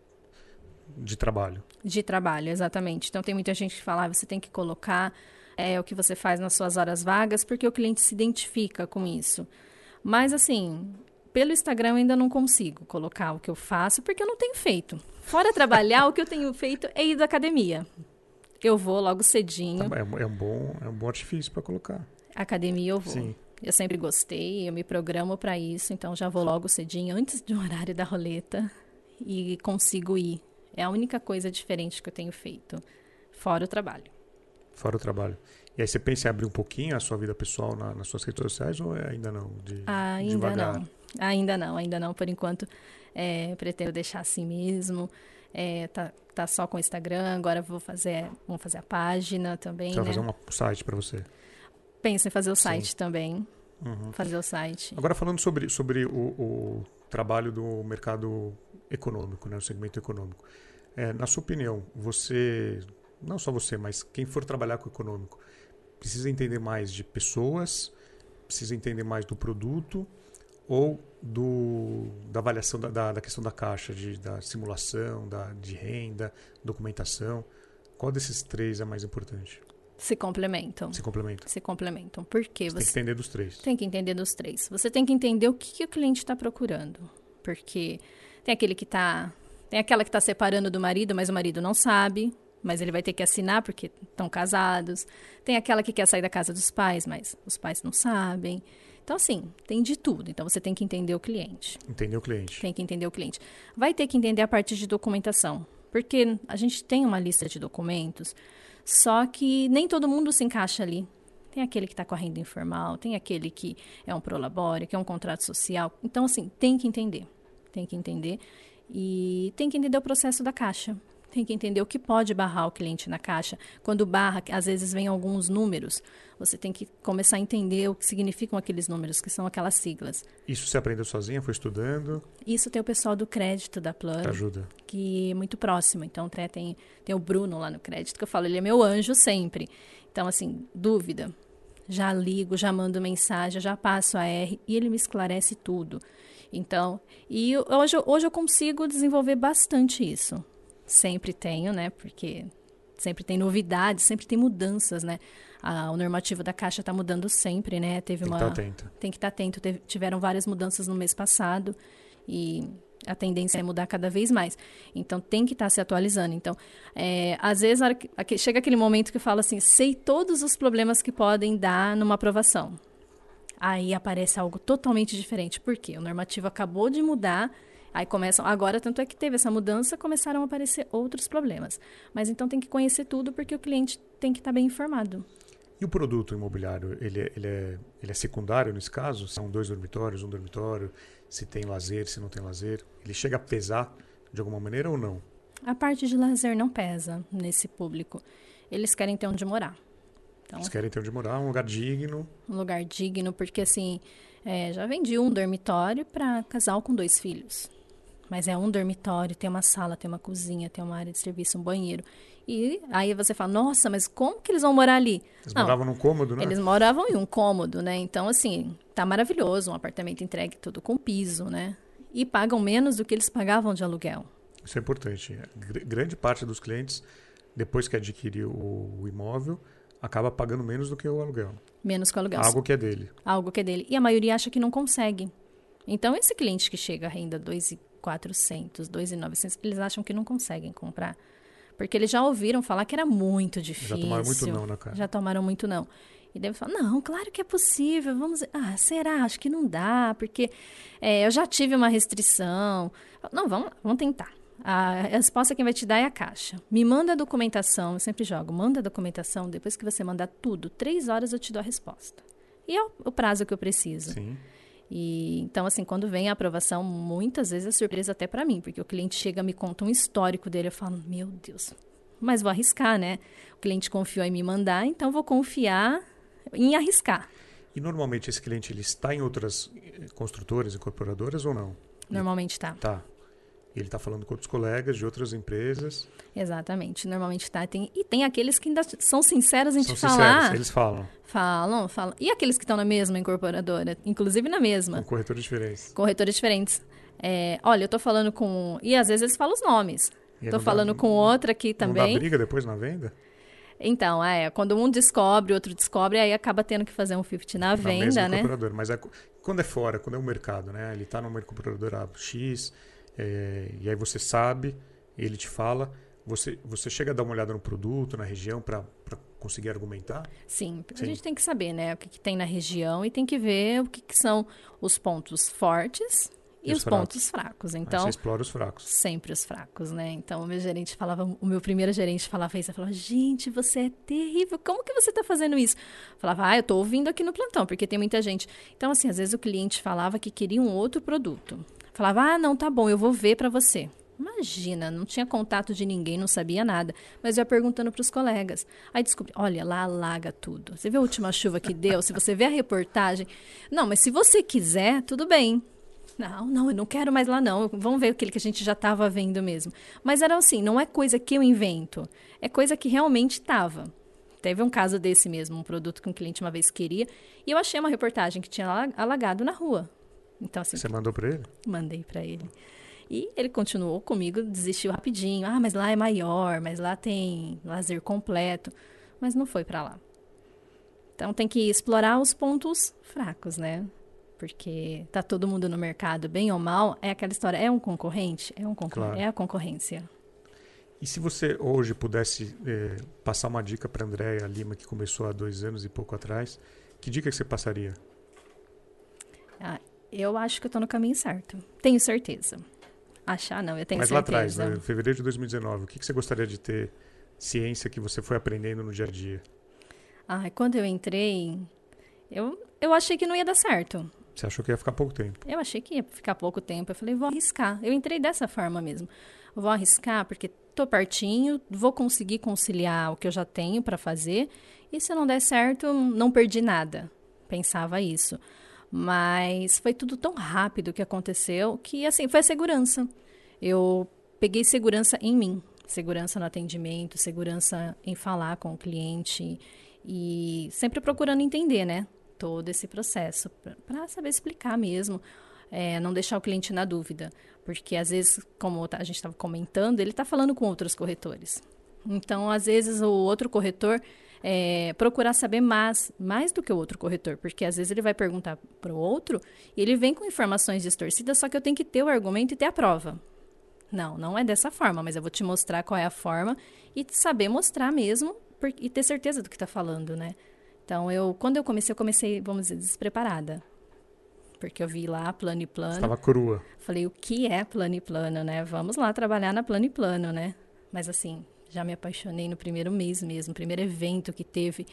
de trabalho. De trabalho, exatamente. Então, tem muita gente que fala, ah, você tem que colocar é, o que você faz nas suas horas vagas, porque o cliente se identifica com isso. Mas, assim, pelo Instagram eu ainda não consigo colocar o que eu faço, porque eu não tenho feito. Fora trabalhar, o que eu tenho feito é ir da academia. Eu vou logo cedinho. É, é, um, bom, é um bom artifício para colocar. Academia eu vou. Sim. Eu sempre gostei, eu me programo para isso, então já vou logo cedinho, antes do horário da roleta, e consigo ir. É a única coisa diferente que eu tenho feito, fora o trabalho. Fora o trabalho. E aí você pensa em abrir um pouquinho a sua vida pessoal na, nas suas redes sociais ou é ainda não? De, ainda devagar? não. Ainda não, ainda não. Por enquanto, é, pretendo deixar assim mesmo. É, tá, tá só com o Instagram, agora vou fazer, vamos fazer a página também, Você né? vai fazer um site para você? Penso em fazer o site Sim. também. Uhum. Fazer o site. Agora falando sobre, sobre o, o trabalho do mercado econômico, né, o segmento econômico. É, na sua opinião, você, não só você, mas quem for trabalhar com o econômico, precisa entender mais de pessoas, precisa entender mais do produto ou do, da avaliação da, da, da questão da caixa, de, da simulação, da, de renda, documentação? Qual desses três é mais importante? Se complementam. Se complementam. Se complementam. Por quê? Você, Você tem que entender dos três. Tem que entender dos três. Você tem que entender o que, que o cliente está procurando. Porque tem aquele que está... Tem aquela que está separando do marido, mas o marido não sabe, mas ele vai ter que assinar porque estão casados. Tem aquela que quer sair da casa dos pais, mas os pais não sabem. Então, assim, tem de tudo. Então, você tem que entender o cliente. Entender o cliente. Tem que entender o cliente. Vai ter que entender a parte de documentação. Porque a gente tem uma lista de documentos, só que nem todo mundo se encaixa ali. Tem aquele que está com a renda informal, tem aquele que é um prolabore, que é um contrato social. Então, assim, tem que entender. Tem que entender. E tem que entender o processo da caixa. Tem que entender o que pode barrar o cliente na caixa. Quando barra, às vezes vem alguns números. Você tem que começar a entender o que significam aqueles números, que são aquelas siglas. Isso você aprendeu sozinha? Foi estudando? Isso tem o pessoal do crédito da Plano. Ajuda. Que é muito próximo. Então, tem, tem o Bruno lá no crédito, que eu falo, ele é meu anjo sempre. Então, assim, dúvida. Já ligo, já mando mensagem, já passo a R e ele me esclarece tudo. Então, e hoje, hoje eu consigo desenvolver bastante isso. Sempre tenho, né? Porque sempre tem novidades, sempre tem mudanças, né? Ah, o normativo da Caixa está mudando sempre, né? Teve tem uma, que estar atento. Tem que estar atento. Teve, tiveram várias mudanças no mês passado e a tendência é mudar cada vez mais. Então, tem que estar se atualizando. Então, é, às vezes, a hora que, a, chega aquele momento que eu falo assim, sei todos os problemas que podem dar numa aprovação. Aí aparece algo totalmente diferente. Por quê? O normativo acabou de mudar, aí começam... Agora, tanto é que teve essa mudança, começaram a aparecer outros problemas. Mas então tem que conhecer tudo, porque o cliente tem que estar bem informado. E o produto imobiliário, ele é, ele é, ele é secundário nesse caso? São dois dormitórios, um dormitório, se tem lazer, se não tem lazer. Ele chega a pesar de alguma maneira ou não? A parte de lazer não pesa nesse público. Eles querem ter onde morar. Então, Eles querem ter onde morar, um lugar digno. Um lugar digno, porque assim, é, já vendi um dormitório para casal com dois filhos. Mas é um dormitório, tem uma sala, tem uma cozinha, tem uma área de serviço, um banheiro. E aí você fala, nossa, mas como que eles vão morar ali? Eles Não, moravam num cômodo, né? Eles moravam em um cômodo, né? Então, assim, tá maravilhoso, um apartamento entregue tudo com piso, né? E pagam menos do que eles pagavam de aluguel. Isso é importante. Gr- grande parte dos clientes, depois que adquire o, o imóvel, acaba pagando menos do que o aluguel. Menos que o aluguel. Algo que é dele. Algo que é dele. E a maioria acha que não consegue. Então, esse cliente que chega a renda dois mil e quatrocentos, dois mil e novecentos, eles acham que não conseguem comprar. Porque eles já ouviram falar que era muito difícil. Já tomaram muito não na cara. Já tomaram muito não. E daí falar, não, claro que é possível, vamos... Ah, será? Acho que não dá, porque é, eu já tive uma restrição. Não, vamos, vamos tentar. A resposta quem vai te dar é a Caixa. Me manda a documentação, eu sempre jogo, manda a documentação, depois que você mandar tudo, três horas eu te dou a resposta. E é o, o prazo que eu preciso. Sim. E, então, assim, quando vem a aprovação, muitas vezes é surpresa até para mim, porque o cliente chega e me conta um histórico dele, eu falo, meu Deus, mas vou arriscar, né? O cliente confiou em me mandar, então vou confiar em arriscar. E normalmente esse cliente ele está em outras construtoras, incorporadoras ou não? Normalmente está. Tá. E ele está falando com outros colegas de outras empresas. Exatamente, normalmente tá. Tem, e tem aqueles que ainda são sinceros em São te sinceros, falar. eles falam. Falam, falam. E aqueles que estão na mesma incorporadora, inclusive na mesma. Com corretores diferentes. Corretores diferentes. É, olha, eu tô falando com... E às vezes eles falam os nomes. E Tô não falando dá, com outra aqui não também. dá briga depois na venda? Então, é, quando um descobre, o outro descobre, aí acaba tendo que fazer um cinquenta na, na venda, mesma né? incorporadora. Mas é, quando é fora, quando é um mercado, né? Ele está numa incorporadora X, é, e aí você sabe, ele te fala, você, você chega a dar uma olhada no produto, na região, para conseguir argumentar? Sim, Sim, a gente tem que saber, né, o que, que tem na região e tem que ver o que, que são os pontos fortes e, e os, os pontos fracos. Então, aí você explora os fracos. Sempre os fracos, né? Então, o meu gerente falava, o meu primeiro gerente falava isso, eu falava, gente, você é terrível, como que você está fazendo isso? Eu falava, ah, eu estou ouvindo aqui no plantão, porque tem muita gente. Então, assim, às vezes o cliente falava que queria um outro produto. Falava, ah, não, tá bom, eu vou ver para você. Imagina, não tinha contato de ninguém, não sabia nada. Mas eu ia perguntando para os colegas. Aí descobri, olha, lá alaga tudo. Você viu a última chuva que deu? Se você vê a reportagem... Não, mas se você quiser, tudo bem. Não, não, eu não quero mais lá não. Vamos ver aquele que a gente já estava vendo mesmo. Mas era assim, não é coisa que eu invento. É coisa que realmente estava. Teve um caso desse mesmo, um produto que um cliente uma vez queria. E eu achei uma reportagem que tinha alagado na rua. Então, assim, você mandou para ele? Mandei para ele. E ele continuou comigo, desistiu rapidinho. Ah, mas lá é maior, mas lá tem lazer completo. Mas não foi para lá. Então tem que explorar os pontos fracos, né? Porque tá todo mundo no mercado, bem ou mal, é aquela história, é um concorrente? É, um concor- claro. É a concorrência. E se você hoje pudesse eh, passar uma dica para a Andréia Lima, que começou há dois anos e pouco atrás, que dica que você passaria? Ah, eu acho que eu tô no caminho certo. Tenho certeza. Achar não, eu tenho Mas lá certeza. atrás, né, em fevereiro de dois mil e dezenove, o que, que você gostaria de ter ciência que você foi aprendendo no dia a dia? Ah, quando eu entrei, eu, eu achei que não ia dar certo. Você achou que ia ficar pouco tempo? Eu achei que ia ficar pouco tempo. Eu falei, vou arriscar. Eu entrei dessa forma mesmo. Vou arriscar porque tô pertinho, vou conseguir conciliar o que eu já tenho para fazer. E se não der certo, não perdi nada. Pensava isso. Mas foi tudo tão rápido que aconteceu que, assim, foi a segurança. Eu peguei segurança em mim. Segurança no atendimento, segurança em falar com o cliente. E sempre procurando entender, né? Todo esse processo, para saber explicar mesmo, é, não deixar o cliente na dúvida. Porque, às vezes, como a gente estava comentando, ele está falando com outros corretores. Então, às vezes, o outro corretor é, procurar saber mais, mais do que o outro corretor. Porque, às vezes, ele vai perguntar para o outro e ele vem com informações distorcidas, só que eu tenho que ter o argumento e ter a prova. Não, não é dessa forma, mas eu vou te mostrar qual é a forma e saber mostrar mesmo por, e ter certeza do que está falando, né? Então, eu, quando eu comecei, eu comecei, vamos dizer, despreparada. Porque eu vi lá plano e plano. Estava crua. Falei, o que é plano e plano, né? Vamos lá trabalhar na plano e plano, né? Mas assim, já me apaixonei no primeiro mês mesmo, primeiro evento que teve.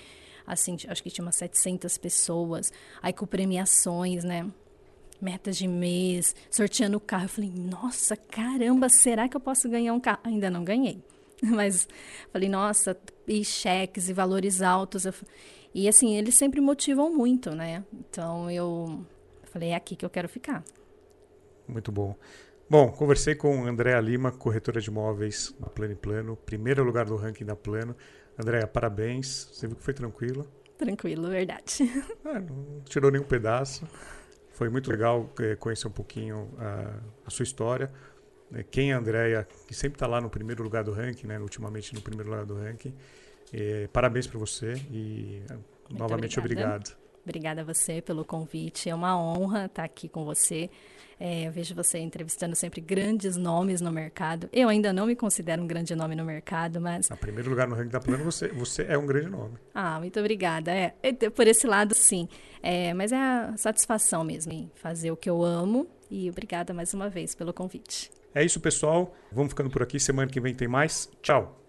assim, acho que tinha umas setecentas pessoas, aí com premiações, né? Metas de mês, sorteando o carro. Eu falei, nossa, caramba, será que eu posso ganhar um carro? Ainda não ganhei. Mas falei, nossa, e cheques e valores altos. Eu, e assim, eles sempre motivam muito, né? Então eu falei, é aqui que eu quero ficar. Muito bom. Bom, conversei com Andréa Lima, corretora de imóveis da Plano e Plano, primeiro lugar do ranking da Plano. Andréa, parabéns. Você viu que foi tranquilo? Tranquilo, verdade. Ah, não tirou nenhum pedaço. Foi muito legal eh, conhecer um pouquinho a, a sua história. Eh, quem é a Andréa, que sempre está lá no primeiro lugar do ranking, né? Ultimamente no primeiro lugar do ranking. Eh, parabéns para você e muito novamente obrigada. obrigado. Obrigada a você pelo convite. É uma honra estar aqui com você. É, eu vejo você entrevistando sempre grandes nomes no mercado. Eu ainda não me considero um grande nome no mercado, mas... Em primeiro lugar no ranking da Plano, você, você é um grande nome. Ah, muito obrigada. É, por esse lado, sim. É, mas é a satisfação mesmo em fazer o que eu amo. E obrigada mais uma vez pelo convite. É isso, pessoal. Vamos ficando por aqui. Semana que vem tem mais. Tchau.